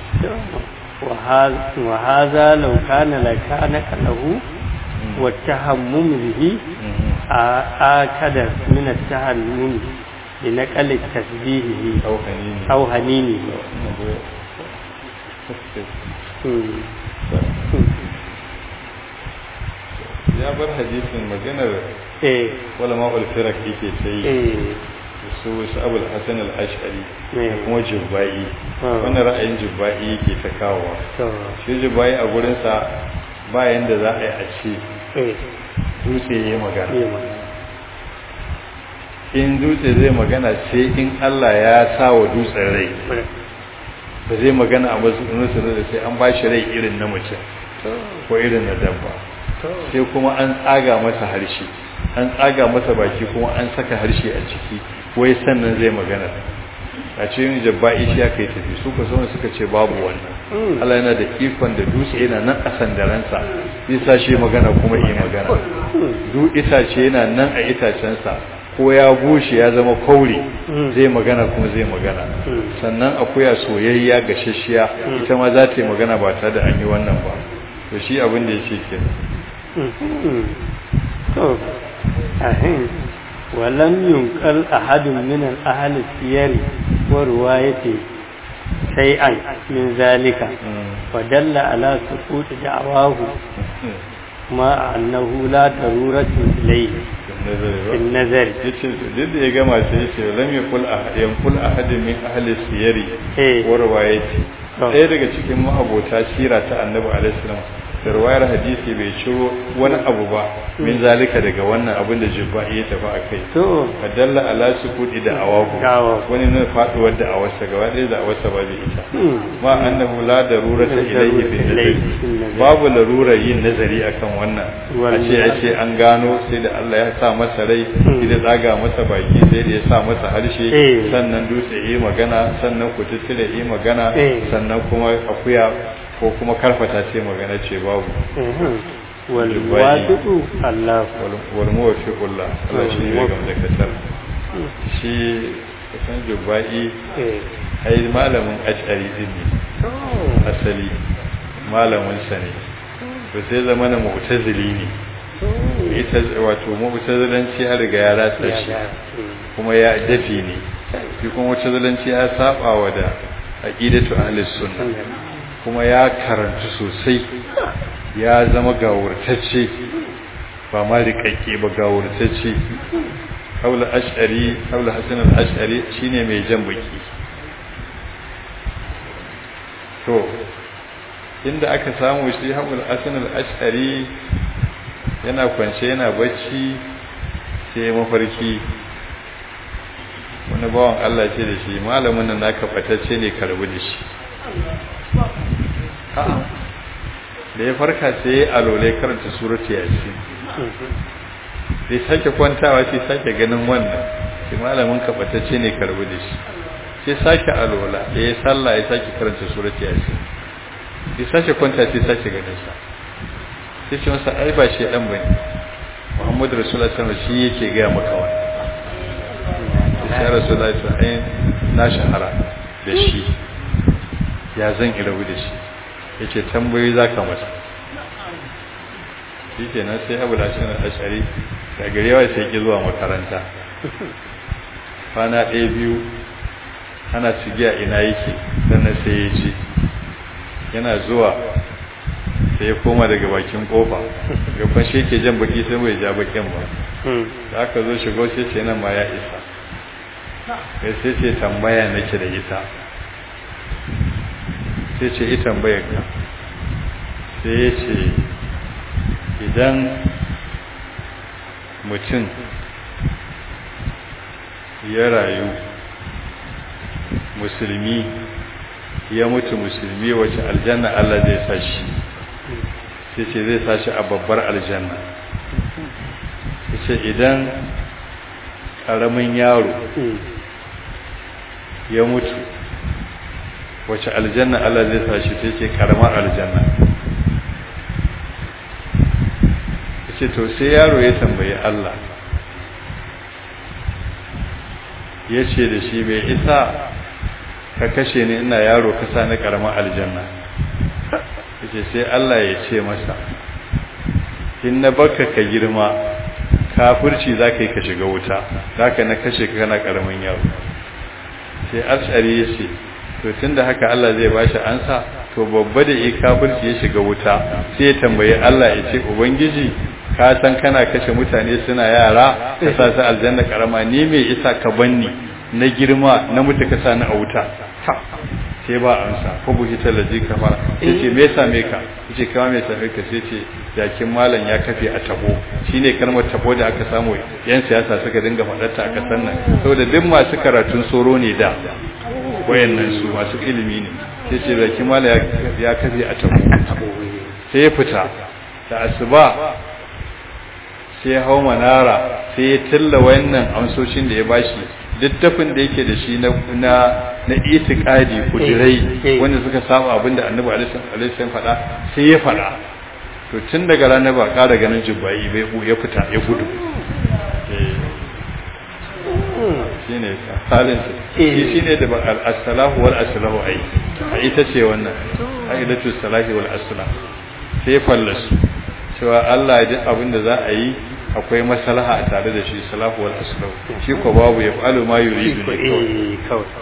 وهذا لو كان لكانك له والتهمم به آكد من التهمم لنقل تسبيحه أو هنينه ya bar hadisin maganar wala ma'ul firak yake sai su abul hasan al-ash'ari kuma jubba'i wannan ra'ayin jubba'i yake ta kawowa shi jubba'i a gurin sa bayan da za a yi a ce dutse yayi magana in dutse zai magana sai in Allah ya sa wa dutsen rai ba zai magana a matsayin da sai an ba shi rai irin na mace ko irin na dabba sai kuma an tsaga masa harshe an tsaga masa baki kuma an saka harshe a ciki wai sannan zai magana a cikin jabba'i shi aka yi tafi su ka zaune suka ce babu wannan Allah yana da ikon da dutse yana nan a sandaransa zai sa shi magana kuma yi magana duk itace yana nan a itacensa ko ya bushe ya zama kauri zai magana kuma zai magana sannan akuya soyayya gashashiya ita ma za ta yi magana ba tare da an yi wannan ba to shi abin da yake kenan ولم ينقل أحد من الأهل السير ورواية شيئا من ذلك ودل على سقوط دعواه ما أنه لا ضرورة إليه في النظر جد يا جماعة سيدي لم ينقل أحد من أهل السير ورواية ɗaya daga cikin ma'abota sira ta annabi alaihissalam ruwayar hadisi bai ciro wani abu ba min zalika daga wannan abin da jubba'i ya tafi akai to fadalla ala sukudi da awahu wani ne faduwar da awarsa gaba ɗaya da awarsa ba zai ita ma annahu la darurata ilayhi fi nazari babu larura yin nazari akan wannan a ce an gano sai da Allah ya sa masa rai sai da tsaga masa baki sai da ya sa masa harshe sannan dutse yi magana sannan kututtule yi magana sannan kuma akuya ko kuma karfata ce magana ce babu wal wasitu Allah wal muwaffiqullah Allah shi ne ga mutakatar shi san jubai ai malamin ash'ari din ne asali malamin sa ne ba sai zamana mu'tazili ne ita wato mu'tazilanci ya riga ya ratsa shi kuma ya dafi ne shi kuma mu'tazilanci ya saba wa da aqidatu ahli sunna kuma ya karanta sosai ya zama gawurtacce ba ma rikakke ba gawurtacce haula ash'ari haula hasan al-ash'ari shine mai jan baki to inda aka samu shi haula hasan al-ash'ari yana kwance yana bacci sai mafarki wani bawan Allah ce da shi malamin nan naka fatacce ne karbu da shi da ya farka sai ya alole karanta surati yasin sai sake kwantawa sai sake ganin wannan sai malamin ka fatacce ne karbu da shi sai sake alola da ya sallah ya sake karanta surati yasin sai sake kwanta sai sake ganin sa sai ce masa ai ba shi dan bane Muhammadu Rasulullahi sallallahu alaihi wasallam shi yake ga maka wannan sai Rasulullahi sallallahu alaihi wasallam na shahara da shi ya zan irabu da shi yace tambayoyi zaka masa shikenan sai Abu Hasan al-Ash'ari da garewa sai ki zuwa makaranta kwana ɗaya biyu ana cigiya ina yake sannan sai ya ce yana zuwa sai ya koma daga bakin kofa gaban shi yake jan baki sai bai ja bakin ba da aka zo shigo sai ce nan ma ya isa sai ce tambaya nake da ita sai ce ita tambayar ka sai ya ce idan mutum ya rayu musulmi ya mutu musulmi wace aljanna Allah zai sashi sai ce zai sashi a babbar aljanna sai idan karamin yaro ya mutu wace aljanna Allah zai sashi sai ce karamar aljanna sai to sai yaro ya tambayi Allah ya ce da shi bai isa ka kashe ni ina yaro ka sa ni karamar aljanna yace sai Allah ya ce masa in na baka ka girma kafirci zaka yi ka shiga wuta zaka na kashe ka kana karamin yaro sai Ash'ari ya ce to tunda haka Allah zai bashi ansa to babba da kafirci ya shiga wuta sai ya tambaye Allah ya ce ubangiji ka san kana kashe mutane suna yara ka sa su aljanna karama ni me isa ka banni na girma na mutu ka sa ni a wuta sai ba amsa ko buhi talaji kamar yace me yasa me ka yace kama me yasa ka sai ce jakin malam ya kafe a tabo shine kalmar tabo da aka samu yan siyasa suka dinga fadarta a kasan nan saboda duk masu karatun soro ne da wayannan su masu ilimi ne sai ce jakin malam ya kafe a tabo sai ya fita da asuba sai ya hau manara sai ya tilla wayannan amsoshin da ya bashi littafin da yake da shi na itikadi kudirai wanda suka saba abinda annabi alaihi salam faɗa sai ya faɗa to tun daga ranar ba ƙara ganin jubbai bai ya fita ya gudu shine halin shi ne da al-salahu wal aslahu ai ita ce wannan aidatu salahi wal aslah sai fallasu cewa Allah ya ji abinda za a yi akwai maslaha a tare da shi salahu wal aslahu shi ko babu ya fa'alu ma yuridu ne kawai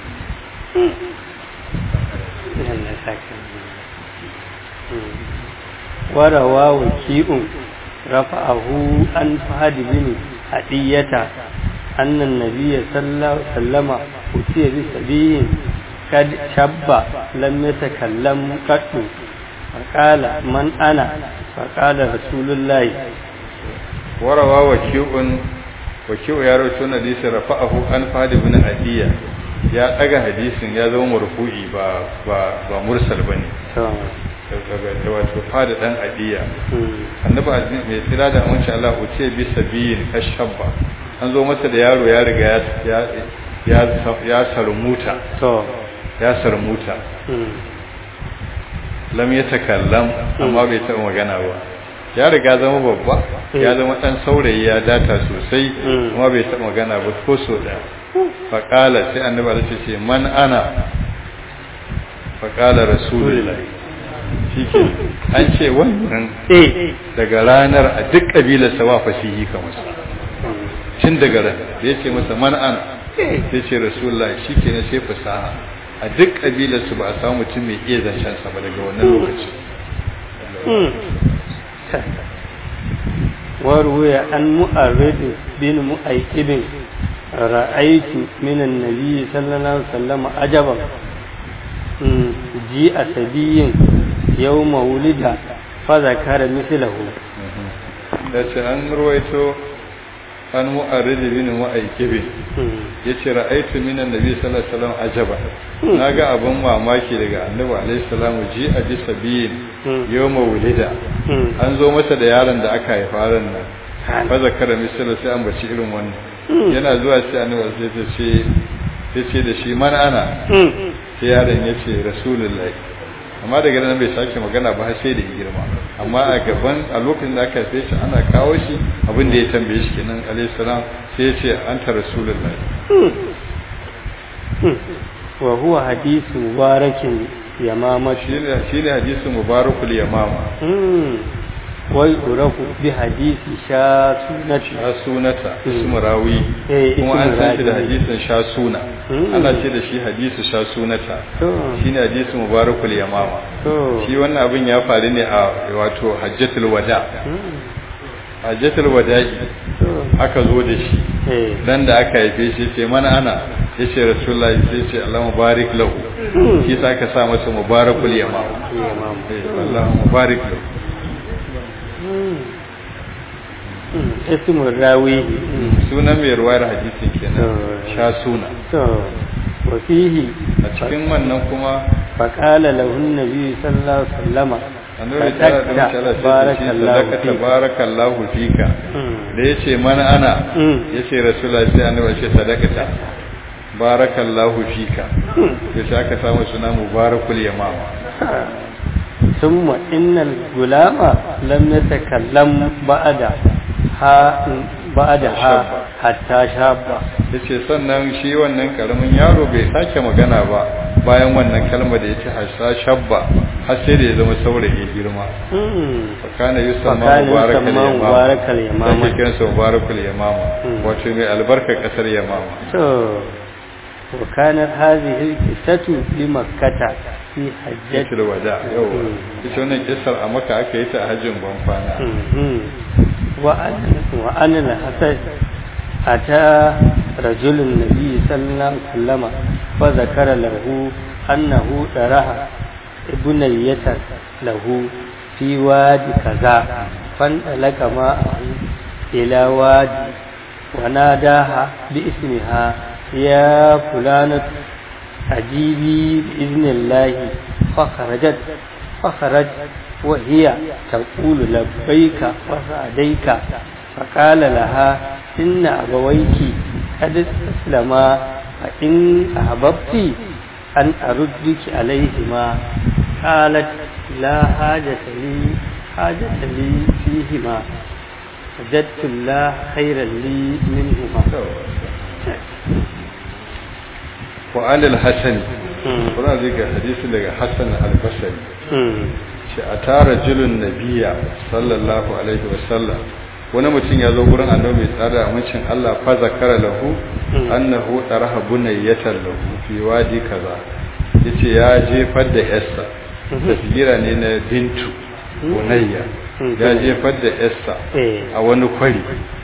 warawa waki'un rafa'ahu an fahadi bin hadiyata annan nabiyya sallallahu alaihi wasallama utiya bi sabiyin kad shabba lam yatakallam qattu faƙala man ana faƙala rasulullahi. warawa waki'u ya rawaito na hadisi rafa'ahu an Fahd ibn Adiya ya daga hadisin ya zama marfu'i ba mursal bane daga wato Fahd dan Adiya annabi mai tsira da amince Allah uce bi sabiyin kashabba an zo masa da yaro ya riga ya sarmuta ya sarmuta lam yatakallam amma bai taɓa magana ba ya riga zama babba ya zama dan saurayi ya data sosai kuma bai taɓa magana ba ko so da faqala sai annabi Allah ce man ana faqala rasulullahi shike an ce wannan daga ranar a duk kabilar sa ba fasihi kamar sa tun daga ran da yace masa man ana sai ce rasulullahi shike ne sai fasaha a duk kabilar su ba a samu mutum mai iya zancen sa ba daga wannan lokaci وروي عن مؤرد بن مؤيكب رأيت من النبي صلى الله عليه وسلم عجبا جيء سبي يوم ولد فذكر مثله. an ruwaito an mu'arrid bin mu'aykib yace ra'aytu min annabi sallallahu alaihi wasallam ajaba naga abun mamaki daga annabi alaihi salamu ji a bisabiyin yawma wulida an zo masa da yaron da aka haifa ran nan fa zakara misala sai an bace irin wannan yana zuwa sai annabi sai ce da shi man ana sai yaron yace rasulullahi amma daga nan bai sake magana ba sai da girma amma a gaban a lokacin da aka haife shi ana kawo shi abin da ya tambaye shi kenan alayhi salam sai ya ce anta rasulullahi wa huwa hadithu mubarakin yamama shi ne hadithu mubarakul yamama wai uraku bi hadisi shasunata ismu rawi kuma an san shi da hadisin shasuna ana ce da shi hadisu shasunata shine hadisu mubarakul yamama shi wannan abin ya faru ne a wato hajjatul wada'i aka zo da shi dan da aka haife shi ce mana ana yace rasulullahi sai ce Allah mubarak lahu shi sa aka sa masa mubarakul yamama Allah mubarak lahu ismu rawi sunan mai ruwayar hadisin kenan shasuna wa fihi a cikin wannan kuma faqala lahu an-nabi sallallahu alaihi wasallam annabi barakallahu fika da yace mana ana yace rasulullahi sai annabi ce sadaqata barakallahu fika yace aka samu suna mubarakul yamama ثم إن الغلام لم يتكلم بعدها حتى شاب yace sannan shi wannan karamin yaro bai sake magana ba bayan wannan kalma da yace hasa shabba har sai da ya zama saurayi girma fakana yusamma mubarakal yamama sai kiran sa mubarakal yamama wato mai albarka kasar yamama وكانت هذه القصة بمكة في حجة الوداع ita wannan kissar a Makka aka yi ta a hajjin banfana وأن الحسن أتى رجل النبي صلى الله عليه وسلم فذكر له أنه تراه ابنية له في وادي كذا فانطلق معه إلى وادي وناداها باسمها يا فلانة أجيبي بإذن الله فخرج وهي تقول لبيك وسعديك فقال لها إن أبويك قد استسلما فإن أحببت أن أردك عليهما قالت لا حاجة لي فيهما وجدت الله خيرا لي منهما وعن الحسن kuna zai ga hadisin daga Hassan al-Basri shi a tara julun nabiya sallallahu alaihi wasallam wani mutum ya zo gurin annabi mai tsada amincin Allah fa zakara lahu annahu taraha bunayyatan lahu fi wadi kaza yace ya jefar da yarsa tasgira ne na bintu bunayya ya jefar da yarsa a wani kwari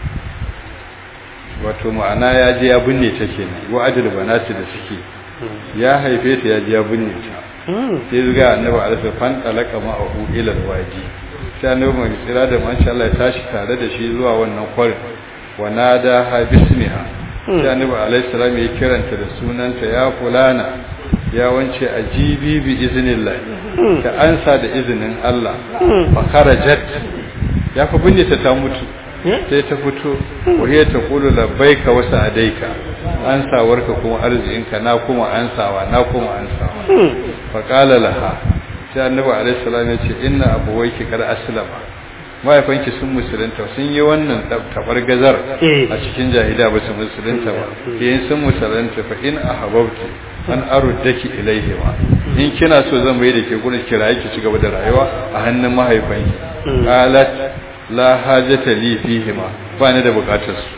wato ma'ana ya je ya binne ta kenan wa'adul banati da suke ya haife ta ya je ya binne ta sai zuga annabi alaihi fan talaka ma'ahu ila alwaji sai annabi mai tsira da masha Allah ya tashi tare da shi zuwa wannan kwarin wa nada ha bismiha sai annabi alaihi salam ya kiranta da sunanta ya fulana ya wance ajibi bi iznillah ta ansa da izinin Allah fa kharajat ya fa binne ta mutu sai ta fito wahiya ta kulu labbaika wa sa'adaika ansawarka kuma arzikinka na kuma ansawa fa qala laha sai annabi alaihi salam ya ce inna abuwaiki kar aslama mahaifanki sun musulunta sun yi wannan tabargazar a cikin jahiliya ba su musulunta ba yayin sun musulunta fa in ahabbti an aruddaki ilaihi ma in kina so zan bai da ke gurin kiraye ki cigaba da rayuwa a hannun mahaifanki qalat la hajata li fihima ba ni da bukatar su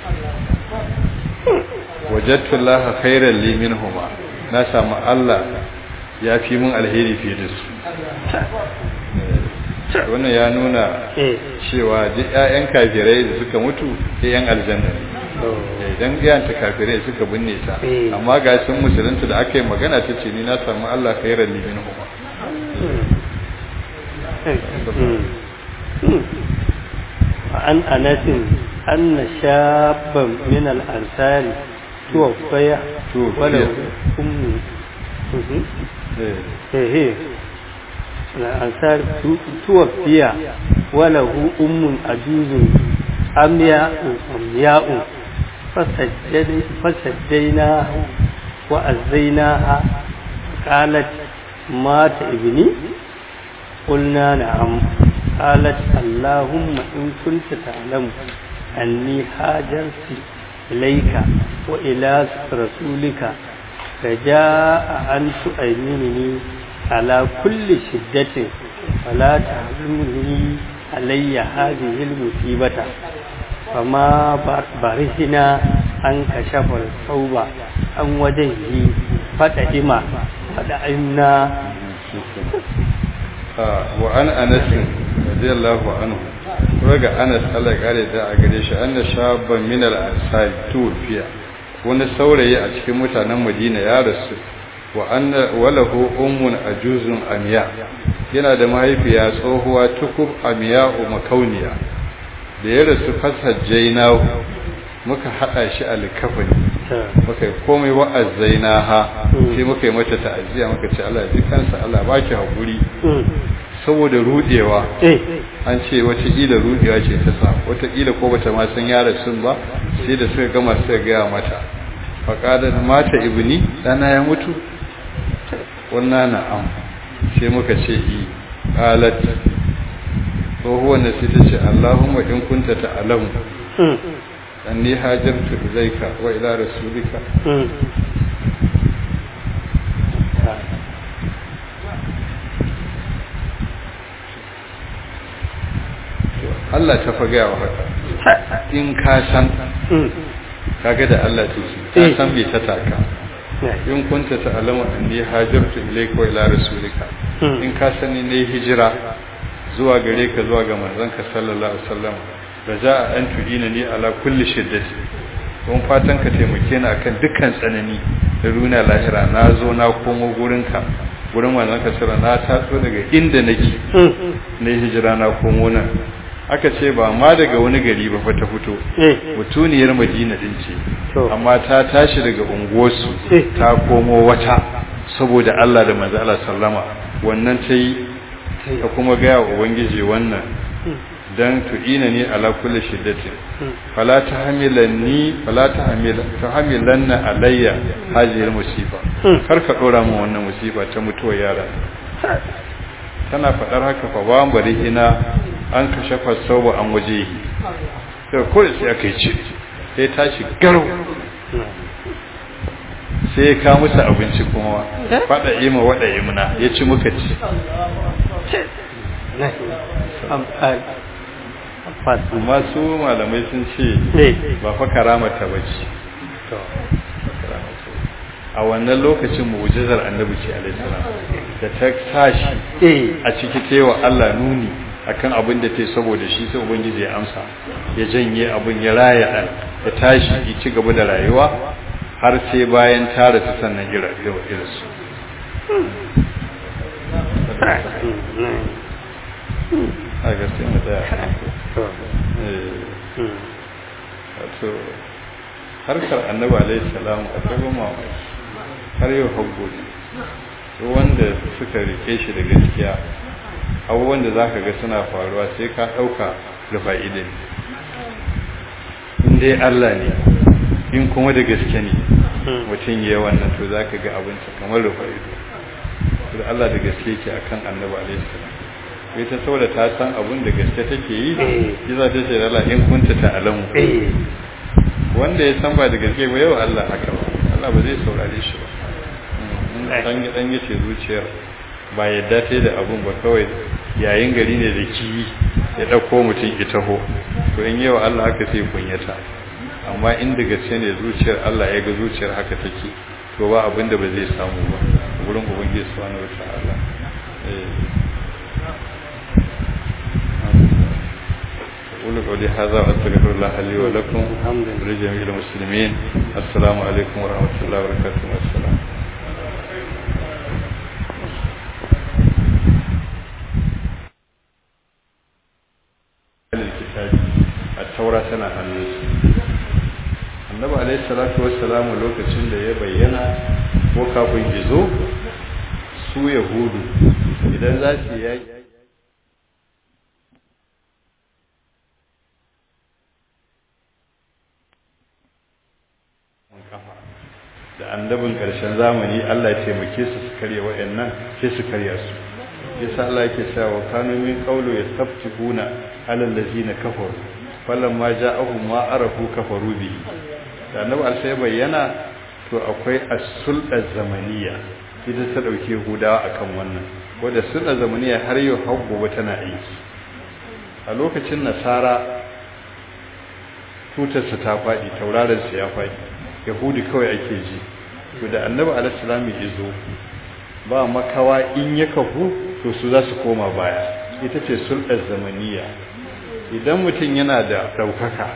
wajadtu allaha khairan li minhuma na samu Allah ya fi mun alheri fiye da su wannan ya nuna cewa duk ƴaƴan kafirai da suka mutu ƴaƴan aljanna idan ƴaƴan ta kafirai suka binne ta amma ga sun musulunta da aka yi magana ta ce ni na samu Allah khairan li minhuma عن أنس أن شابا من الأنصار توفي ولو الأنصار توفي وله عجوز أمياء فسجيناه وأزيناها قالت مات ابني قلنا نعم قالت اللهم إن كنت تعلم أني هاجرت إليك وإلى رسولك فجاء أن تؤمنني على كل شدة فلا تحزنني علي هذه المصيبة فما برهنا أن كشف الثوب عن وجهه فدعمنا wa an anas radiyallahu anhu daga anas Allah ya kare da a gare shi anna shabban min al-ansar tufiya wani saurayi a cikin mutanen Madina ya rasu wa anna walahu ummun ajuzun amiya yana da mahaifiya tsohuwa tukub amiya makauniya da ya rasu fasajjainahu muka hada shi alkafani muka komai wa'azzainaha sai muka yi mata ta'aziyya muka ce Allah ya ji kansa Allah baki hakuri saboda rudewa an ce wata ila rudewa ce ta sa wata ila ko bata ma san yara sun ba sai da suka gama suka ga mata faqadan mata ibni dana ya mutu wannan na'am sai muka ce qalat to huwa ne sai ta ce Allahumma in kunta ta'lamu أني هاجرت إليك وإلى رسولك Allah ta faga wa haka in ka san kaga da Allah ta ce ka san bai ta taka in kunta ta'lamu anni hajartu ilayka wa ila rasulika in ka sani ne hijira zuwa gare ka zuwa ga manzon ka sallallahu alaihi wasallam raja an tudina ni ala kulli shiddati don fatan ka taimake ni akan dukkan tsanani da runa lahira na zo na komo gurinka gurin manzon ka sallallahu na taso daga inda nake ne hijira na komo nan aka ce ba ma daga wani gari ba fa ta fito mutuniyar Madina din ce amma ta tashi daga unguwarsu ta komo wata saboda Allah da manzon Allah sallama wannan tayi ka kuma ga ubangiji wannan dan tu'ina ni ala kulli shiddatin fala tahmilanna alayya hadhihi musiba kar ka dora min wannan musiba ta mutuwar yara tana fadar haka fa ba bari ina an kashe fasauba an wajehi to ko sai aka ce sai tashi garo sai ka musu abinci kuma fada ima wada imna ya ci muka ci masu malamai sun ce ba fa karamata bace a wannan lokacin mu'jizar annabi ce alaihi salam da ta tashi a ciki cewa Allah nuni akan abin da take saboda shi sai ubangiji ya amsa ya janye abin ya raya dan ya tashi ya ci gaba da rayuwa har sai bayan tare ta sannan gira su a gaskiya mu tsaya wato harkar annabi alaihi salam akwai ban mamaki har yau haggo ne wanda suka rike shi da gaskiya abubuwan da zaka ga suna faruwa sai ka dauka da fa'ida ne in dai Allah ne in kuma da gaske ne mutum yayi wannan to zaka ga abin sa kamar da fa'ida to Allah da gaske yake akan annabi alaihi salam ita saboda ta san abin da gaske take yi za ta ce Allah in kunta ta'lamu wanda ya san ba da gaske ba yau Allah haka ba Allah ba zai saurare shi ba dan yace zuciyar ba yadda ta da abun ba kawai yayin gari ne da ki ya dauko mutum ita ho to in yau Allah haka sai kunyata amma in da gaske ne zuciyar Allah ya ga zuciyar haka take to ba abin da ba zai samu ba gurin ubangiji subhanahu wataala أقول قولي هذا وأستغفر الله لي ولكم ولجميع المسلمين السلام عليكم ورحمة الله وبركاته والسلام الكتاب التوراة سنة النبي عليه الصلاة والسلام lokacin da ya bayyana ko kafin izo su yahudu idan za su yi da annabin ƙarshen zamani Allah ya taimake su su karya wayannan sai su karya su yasa Allah yake cewa kanu min qawlu yastaftikuna alal ladina kafaru falamma ja'ahum ma arafu kafaru bihi da annabi sai bayyana to akwai as-sulda zamaniya ita ta dauke hudawa akan wannan wanda sulda zamaniya har yau habbu tana aiki a lokacin nasara tutarsa ta fadi tauraron sa ya fadi yahudi kawai ake ji to da annabi alaihi salam ya zo ba makawa in ya kafu to su za su koma baya ita ce sulhar zamaniya idan mutum yana da daukaka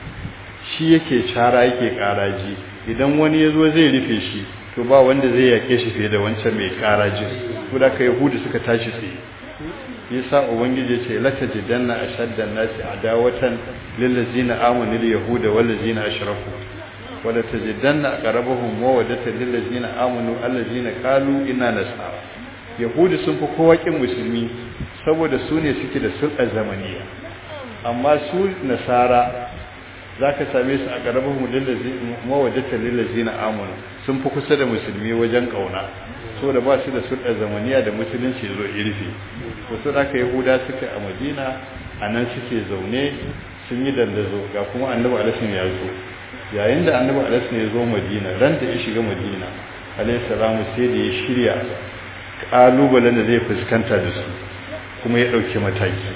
shi yake cara yake karaji idan wani ya zo zai rufe shi to ba wanda zai yake shi fiye da wancan mai karaji to da ka yahudi suka tashi tsaye yasa ubangiji ce la tajidanna ashaddan nasi adawatan lil ladzina amanu lil yahuda wal ladzina ashraku wala tajidanna aqrabahum mawaddatan lil ladzina amanu alladzina qalu inna nasara yahudi sun fi kowa kin musulmi saboda su ne suke da sulhar zamaniya amma su nasara zaka same su aqrabahum lil ladzina mawaddatan lil ladzina amanu sun fi kusa da musulmi wajen kauna saboda ba su da sulhar zamaniya da musulunci zo irfi to su da yahuda suke a Madina anan suke zaune sun yi dandazo ga kuma annabi alaihi ya zo yayin da annabi alaihi ya zo Madina ran da ya shiga Madina alaihi salamu sai da ya shirya kalubalen da zai fuskanta da su kuma ya dauki mataki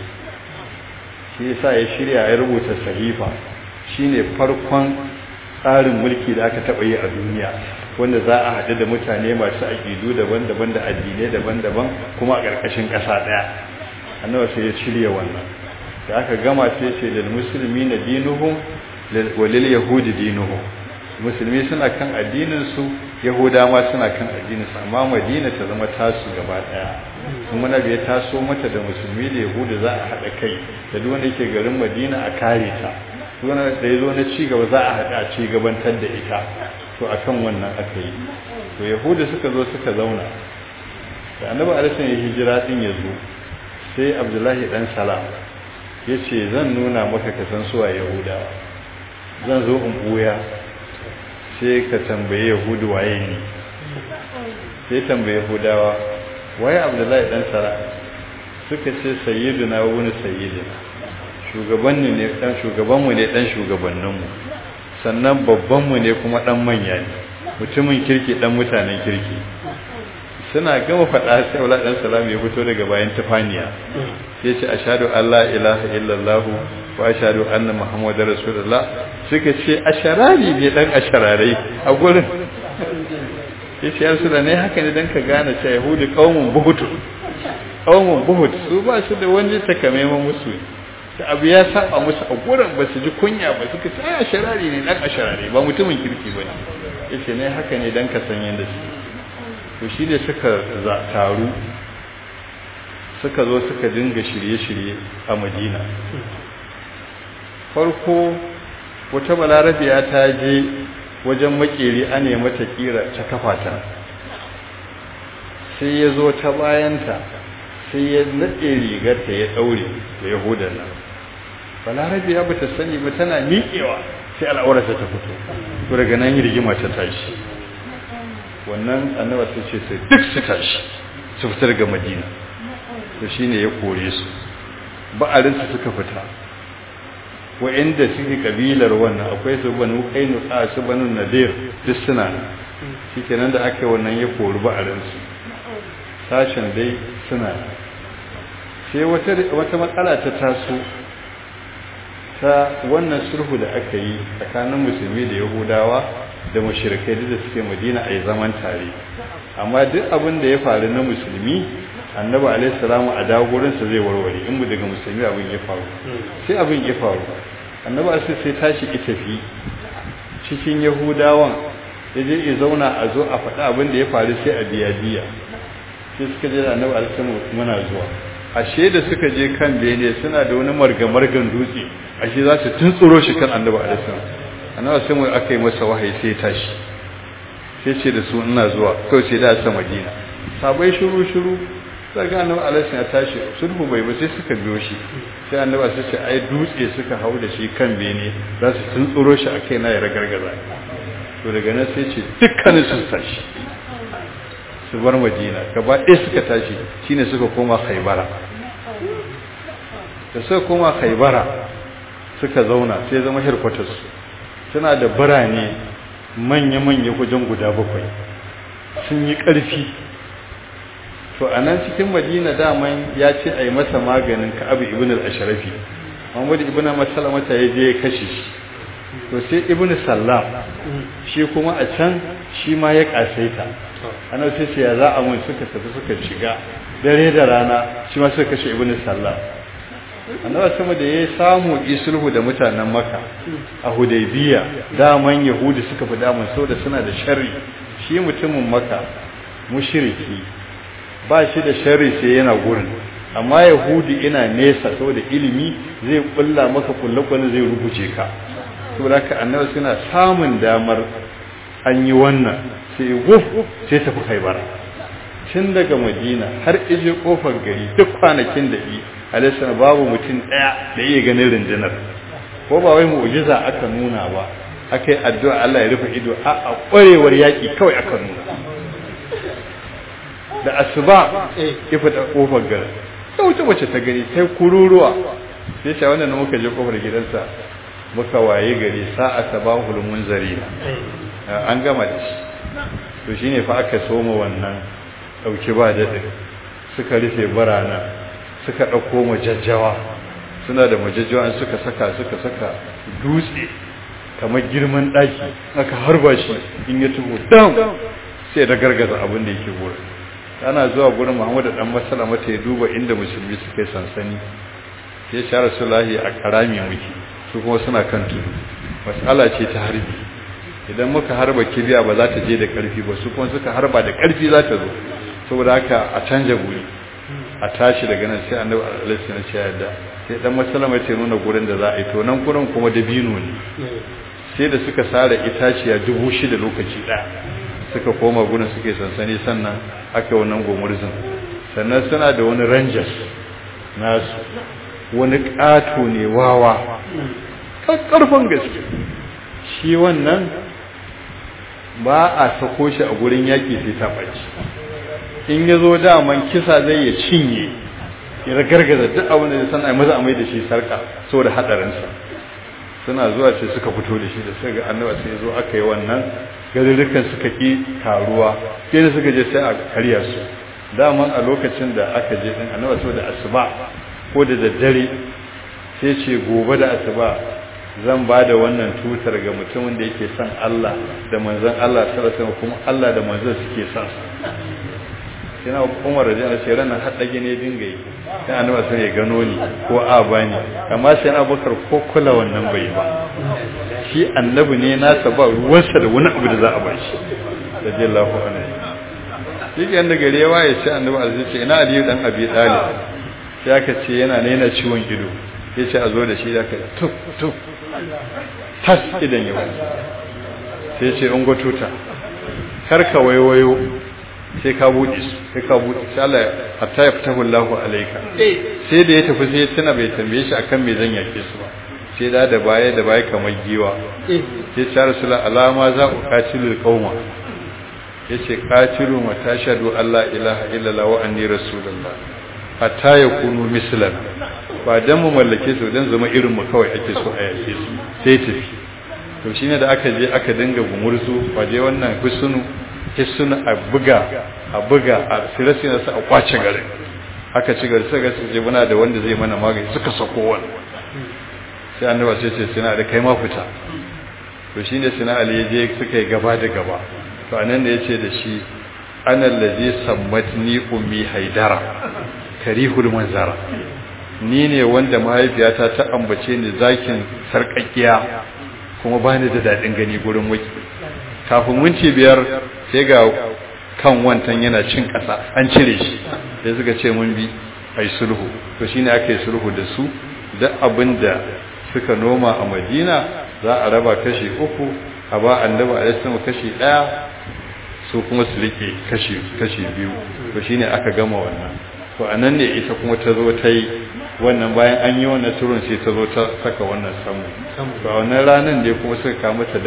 shi yasa ya shirya ya rubuta sahifa shine farkon tsarin mulki da aka taba yi a duniya wanda za a haɗu da mutane masu aƙidu daban-daban da addinai daban-daban kuma a ƙarƙashin ƙasa ɗaya annabi sai ya shirya wannan da aka gama sai ce lil muslimina dinuhum walil yahudi dinuhum musulmi suna kan addinin su yahuda ma suna kan addinin su amma madina ta zama tasu gaba daya kuma nabi ya taso mata da musulmi da yahuda za a hada kai da duk wanda yake garin madina a kare ta duk wanda da yazo na ci gaba za a hada a ci gabantar da ita to akan wannan aka yi to yahuda suka zo suka zauna da annabi alaihi ya hijira din yazo sai abdullahi dan salam yace zan nuna maka ka san suwa yahudawa zan zo in buya sai ka tambaye yahudu waye ne sai tambaye yahudawa waye abdullahi dan sara suka ce sayyiduna wa wani sayyidina shugabanni ne dan shugabanmu ne dan shugabanninmu sannan babbanmu ne kuma dan manya ne mutumin kirki dan mutanen kirki suna gama faɗa sai wala dan salam ya fito daga bayan tafaniya sai ce ashhadu an la ilaha illallah wa ashhadu anna muhammadar rasulullah suka ce asharari ne dan ashararai a gurin yace ya rasulullah ne haka ne dan ka gane cewa yahudi qaumun buhut su ba su da wani takamaiman musu da abu ya saba musu a gurin ba su ji kunya ba suka ce ai asharari ne dan asharari ba mutumin kirki bane yace ne haka ne dan ka san yanda su to shi da suka taru suka zo suka dinga shirye-shirye a Madina. Farko wata balarabiya ta je wajen makeri a nemi ta kira ta kafata, sai ya zo ta bayanta sai ya nade rigarta ya daure da yahudan nan. Balarabiya ba ta sani ba, tana miƙewa sai al'aurata ta fito, to daga nan rigima ta tashi. Wannan annaba sai ce sai duk su tashi su fitar ga Madina, to shine ya kore su. Ba'arinsu suka fita, wa'inda suke kabilar wannan akwai su banu Qainuqa, su banu Nadir, duk suna shikenan da aka wannan ya kori ba'arinsu, sashen dai suna. Sai wata matsala ta taso ta wannan sulhu da aka yi tsakanin musulmi da Yahudawa da mushrikai da suke Madina a zaman tare. Amma duk abin da ya faru na musulmi, Annabi alaihi salamu a dagorinsa zai warware. In mu daga musulmi abin ya faru, sai abin ya faru. Annabi sai tashi ki tafi cikin Yahudawan, ya je ya zauna a zo a faɗa abin da ya faru sai a biya diya. Sai suka je da Annabi alaihi salamu muna zuwa. Ashe da suka je kan bene suna da wani margamargan dutse, ashe za su tuntsuro shi kan Annabi alaihi salamu. Annabi sai mu aka yi masa wahayi sai ya tashi, sai ce da su ina zuwa, kawai sai da sa Madina. Sabai shiru sai ga Annabi alaihi ya tashi, sulhu bai ba sai suka biyo shi. Sai Annabi sai ce ai dutse suka hau da shi kan bene, za su tuntsuro shi akai na ya ragargaza. To daga nan sai ce dukkanin su tashi su bar Madina, gaba ɗaya suka tashi, shine suka koma Khaybara. Da suka koma Khaybara suka zauna, sai zama headquarters. Suna da birane manya-manya wajen guda 7, sun yi ƙarfi. To a nan cikin Madina daman ya ce a yi masa maganin Ka'ab ibn al-Ashrafi, Muhammad ibn Masalamata ya je ya kashe shi. To sai ibn Sallam shi kuma a can shi ma ya kasaita. Ana sai ya za a mun suka tafi suka shiga dare da rana, shi ma suka kashe ibn Sallam. Annabi sama da ya samu isulhu da mutanen Makka a Hudaybiya, daman Yahudi suka fi daman saboda suna da sharri. Shi mutumin Makka mushriki ba shi da sharri sai yana gurin, amma Yahudi ina nesa saboda ilimi zai kulla maka kullakullu zai rubuce ka. Saboda haka Annabi suna samun damar an yi wannan sai guf sai tafi Khaybara. Tun daga Madina har ije kofar gari duk kwanakin da yi alaihi babu mutum daya da iya ganin rundunar, ko ba wai mu'jiza aka nuna ba, akai addu'a Allah ya rufe ido, a kwarewar yaki kawai aka nuna. Da asuba ya fita kofar gari, ta wuce wace ta gari sai kururuwa, sai sha wannan muka je kofar gidansa muka waye gari sa'a sabahul munzarina, an gama da shi. To shine fa aka soma wannan dauki ba dade, suka rufe barana, suka dauko majajjawa, suna da majajjawa suka saka dutse kamar girman daki, aka harba shi in ya tuho dam sai da gargaza abin da yake gurin. Ana zuwa gurin Muhammadu dan Masalama ta duba inda musulmi suke sansani, sai ya Rasulullahi a karami muke, su kuma suna kan tudu. Mas'ala ce ta harbi, idan muka harba kibiya ba za ta je da karfi ba, su kuma suka harba da karfi za ta zo. Saboda haka a canja guri, a tashi daga nan. Sai Annabi alaihi wasallam ya yarda, sai dan Masalama ta nuna gurin da za a yi, to nan gurin kuma dabino ne. Sai da suka sare itaciya 6,000 lokaci daya, suka koma gurin suke sansani, sannan aka wannan gomurzin. Sannan suna da wani rangers nasu, wani ƙato ne wawa ƙarfin gaske, shi wannan ba a sako shi a gurin yaƙi sai ta ɓaci. In ya zo daman kisa zai ya cinye, ya gargaza duk abin da ya san a maza a mai da shi sarka saboda haɗarinsa. Suna zuwa ce suka fito da shi, da suka ga Annabi sai ya zo aka yi wannan, garurrukan suka ƙi taruwa, sai da suka je sai a karya su. Daman a lokacin da aka je din Annabi saboda asuba ko da daddare sai ce gobe da asuba zan ba da wannan tutar ga mutumin da yake son Allah da manzon Allah sallallahu alaihi wasallam, kuma Allah da manzon suke son sa. Yana Umar radiyallahu anhu ranan haddage ne dinga yi, sai Annabi sai ya gano ni ko a bani, amma sai Abubakar ko kula wannan bai ba. Shi Annabi ne nasa ba ruwansa da wani abu da za a ba shi radiyallahu anhu. Yake yanda gare ya waye sai Annabi alaihi ce ina Ali dan Abi Talib, sai aka ce yana nena ciwon ido ya ce a zo da shi da aka tuf tuf tas idan yau sai ce in tuta karka waiwayo sai ka buɗe su sai ka buɗe sai Allah hatta ya fitahu Allahu alayka sai da ya tafi sai ya tuna bai tambaye shi akan me zan yake su ba sai da baya kamar giwa sai ya rasulullah alama za ku qatilul qauma yace qatilu wa tashhadu alla ilaha illallah wa anni rasulullah hatta yakunu mislan ba dan mu mallake su dan zama irin mu kawai ake so a yake su sai tafi to shine da aka je aka dinga gumurzu waje wannan hissunu a buga a sirasina sa a kwace garin aka ci gari suka ce je muna da wanda zai mana magani suka sako wannan sai annabi sai ce sina da kai ma fita to shine sina ali je suka yi gaba da gaba to anan da yace da shi ana allazi sammatni ummi haidara karihul manzara ni ne wanda mahaifiyata ta ambace ni zakin sarkakkiya kuma bani da dadin gani gurin waki kafin minti 5 sai ga kan wantan yana cin kasa an cire shi sai suka ce mun bi ai sulhu to shine aka yi sulhu da su duk abinda suka noma a Madina za a raba kashi 3 a ba annabi alaihi kashi 1 su kuma su rike kashi 2 to shine aka gama wannan to anan ne ita kuma ta zo ta yi wannan bayan an yi wannan turun sai ta zo ta saka wannan samu to a wannan ranar da kuma suka kawo mata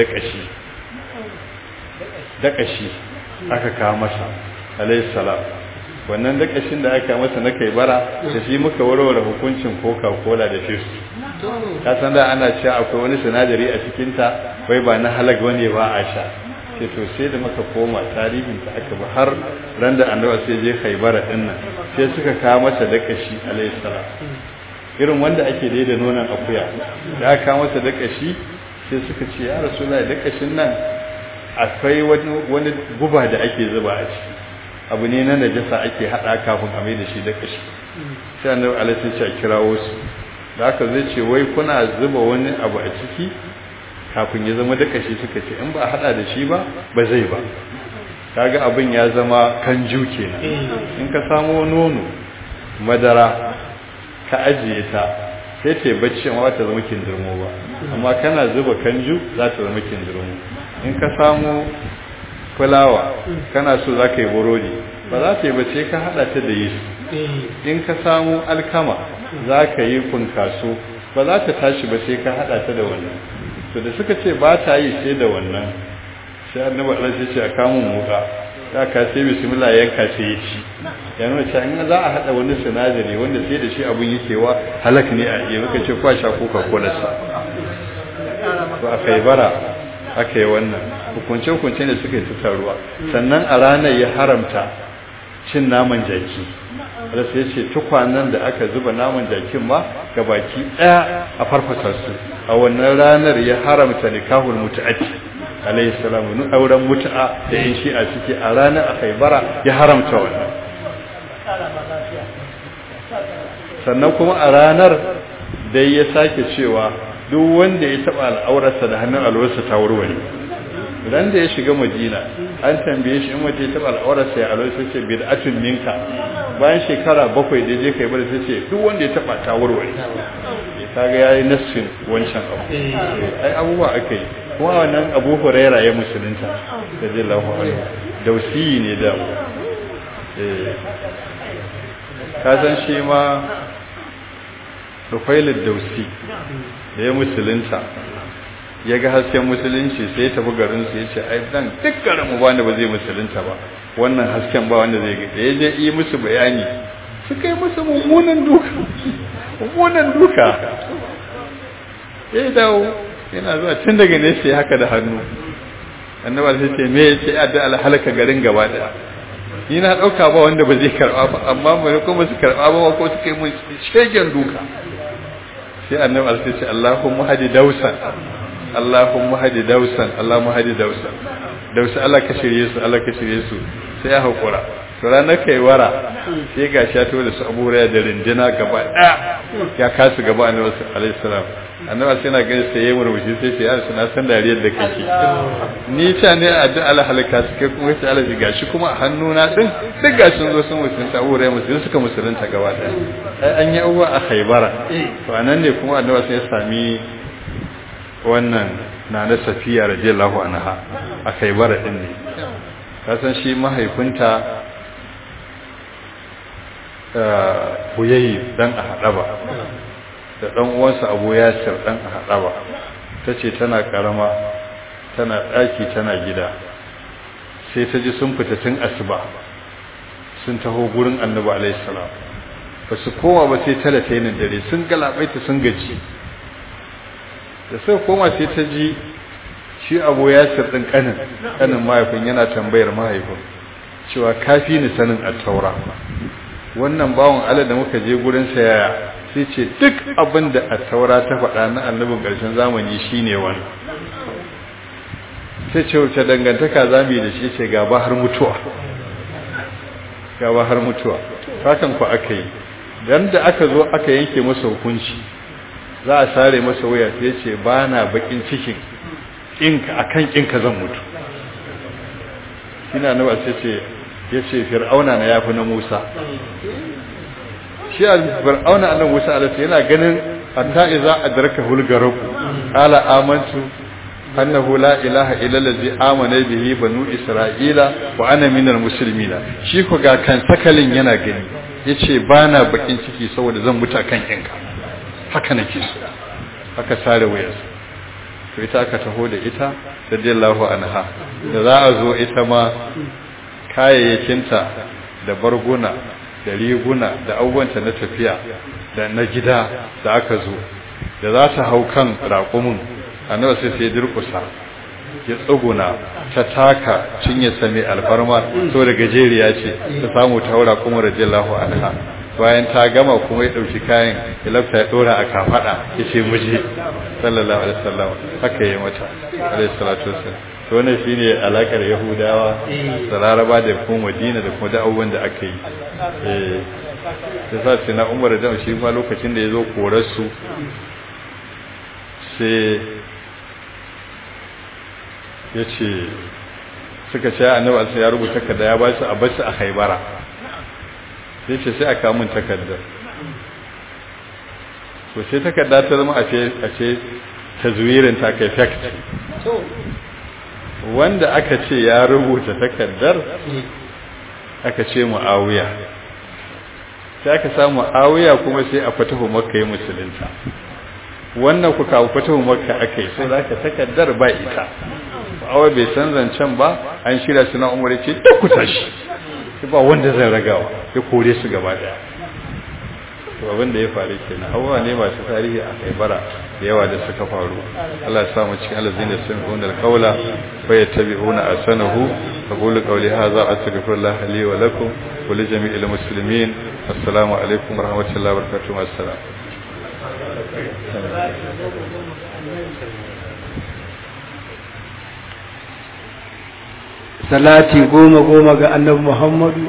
dakashi aka kawo masa alayhi salam wannan dakashin da aka masa na kai bara da shi muka warware hukuncin Coca-Cola da Pepsi ka san da ana cewa akwai wani sinadari a cikin ta wai ba na halak bane ba a sha sai to sai da muka koma tarihin ta aka ba har ran da annabi sai je Khaibara din nan sai suka kawo masa dakashi alayhi salam irin wanda ake da nonon akuya da aka kawo masa dakashi sai suka ce ya rasulullahi dakashin nan akwai wani guba da ake zuba a ciki abu ne na najasa ake hada kafin a mai da shi dakashi sai annabi alaihi sai ya kirawo su da aka zai ce wai kuna zuba wani abu a ciki kafin ya zama dakashi suka ce in ba a hada da shi ba zai ba kaga abin ya zama kanju kenan in ka samo nono madara ka ajiye ta sai ta bacci amma ta zama kindirmo ba amma kana zuba kanju za ta zama kindirmo in ka samu fulawa kana so za ka yi burodi ba za ta yi ba sai ka hada ta da yeast in ka samu alkama za ka yi kunkaso ba za ta tashi ba sai ka hada ta da wannan to da suka ce ba ta yi sai da wannan sai annabi Allah ya ce a kamun muka ya ka sai bismillah yanka sai ya ci ya nuna cewa in za a hada wani sinadari wanda sai da shi abun yake wa halak ne a iya muka ce kwa sha Coca-Cola sa to aka yi bara aka yi wannan hukunce ne suka yi taruwa sannan a ranar ya haramta cin naman jaki da sai ce tukwanan da aka zuba naman jakin ma ga baki daya a farfasa su a wannan ranar ya haramta nikahul mutu'ati alayhi salamu nu auren mutu'a da yin shi'a suke a ranar a Khaibara ya haramta wannan sannan kuma a ranar dai ya sake cewa duk wanda ya taba al'aurarsa da hannun alwarsa ta warware ran da ya shiga Madina an tambaye shi in wace ya taba al'aurarsa ya alwarsa ce bid'atun minka bayan shekara 7 da je Khaibara sai ce duk wanda ya taba ta warware kaga yayi nassin wancan abu ai abubuwa akai kuma wannan Abu Hurairah ya musulunta radiyallahu anhu dausi ne da ka san shi ma Rufailud Dausi da ya musulunta ya ga hasken musulunci sai ya tafi garin su ya ce ai dan dukkan mu ba zai musulunta ba wannan hasken ba wanda zai ga ya je yi musu bayani suka yi musu mummunan duka ya dawo yana zuwa tun daga ne sai haka da hannu annabi sai ce me yace adda alhalaka garin gaba daya ni na dauka ba wanda ba zai karba ba amma mai kuma su karba ba ko su kai mun shegen duka sai annabi sai ce Allahumma hadi dausan Allahumma hadi dausan Allahumma hadi dausan dausa Allah ka shirye su sai ya hakura to ranar kai wara sai gashi ya to da su Abu Hurairah da rindina gaba daya ya kasu gaba annabi alaihi salam annabi sai na gani sai ya murmushi sai ce ya na san dariyar da kake ni ta ne a da alhalaka suke kuma sai Allah gashi kuma a hannuna din duk gashin zo sun musulunta Abu Hurairah musulun suka musulunta gaba daya ai an yi uwa a Khaybara to anan ne kuma annabi sai ya sami wannan na Safiya radiyallahu anha a Khaybara din ne kasan shi mahaifinta Huyayi dan a Hadaba da dan uwansa Abu Yasir dan a Hadaba tace tana karama tana daki tana gida sai ta ji sun fita tun asuba sun taho gurin Annabi alaihi salam ba su koma ba sai talatainin dare sun galabaita sun gaji da sai koma sai ta ji shi Abu Yasir din kanin mahaifin yana tambayar mahaifin cewa kafi ni sanin at-taura wannan bawon Allah da muka je gurin sa yaya sai ce duk abin da at-taura ta faɗa na annabin ƙarshen zamani shine wani sai ce wace dangantaka zamu yi da shi ce gaba har mutuwa hakan ku aka yi dan da aka zo aka yanke masa hukunci za a sare masa waya sai ce ba na bakin cikin kinka akan kinka zan mutu kina nawa sai ce yace fir'auna na yafi na Musa shi fir'auna annabi Musa alaihi yana ganin hatta idza adraka hulgaru qala amantu annahu la ilaha illa allazi amana bihi banu isra'ila wa ana minal muslimina shi ko ga kan sakalin yana gani yace bana bakin ciki saboda zan mutu akan kinka haka nake so haka sare wayarsa to ita aka taho da ita radiyallahu anha da za a zo ita ma kayayyakinta da barguna da riguna da abubuwanta na tafiya da na gida da aka zo da za ta hau kan raƙumin annabi sai durƙusa ya tsuguna ta taka cinye sami alfarma so da gajeriya ce ta samu ta haura kuma radiyallahu anha bayan ta gama kuma ya dauki kayan ya lafta ya dora a kafada yace muje sallallahu alaihi wasallam haka yayi mata alaihi salatu wassalam to wannan shine alakar yahudawa da laraba da kuma madina da kuma da abubuwan da aka yi da sa sai na umar da shi ma lokacin da yazo korar su sai yace suka ce annabi sai ya rubuta kada ya ba su a basu a Khaybara sai ce sai aka mun takardar to sai takarda ta zama a ce tazwirin ta kai fact wanda aka ce ya rubuta takardar aka ce Muawiya sai aka samu Muawiya kuma sai a fatahu Makka ya musulunta wannan ku kawo fatahu Makka akai sai zaka takardar ba ita Muawiya bai san zancen ba an shirya suna Umar ce duk ku tashi ba wanda zai ragawa ya kore su gaba daya to abin da ya faru kenan abubuwa ne masu tarihi a Khaybara da yawa da suka faru Allah ya samu cikin alazina sun alqawla fa yattabi'una asanahu aqulu qawli hadha astaghfirullah li wa lakum wa li jami'il muslimin assalamu alaikum wa rahmatullahi wa barakatuh assalam salati 10 ga annabi Muhammadu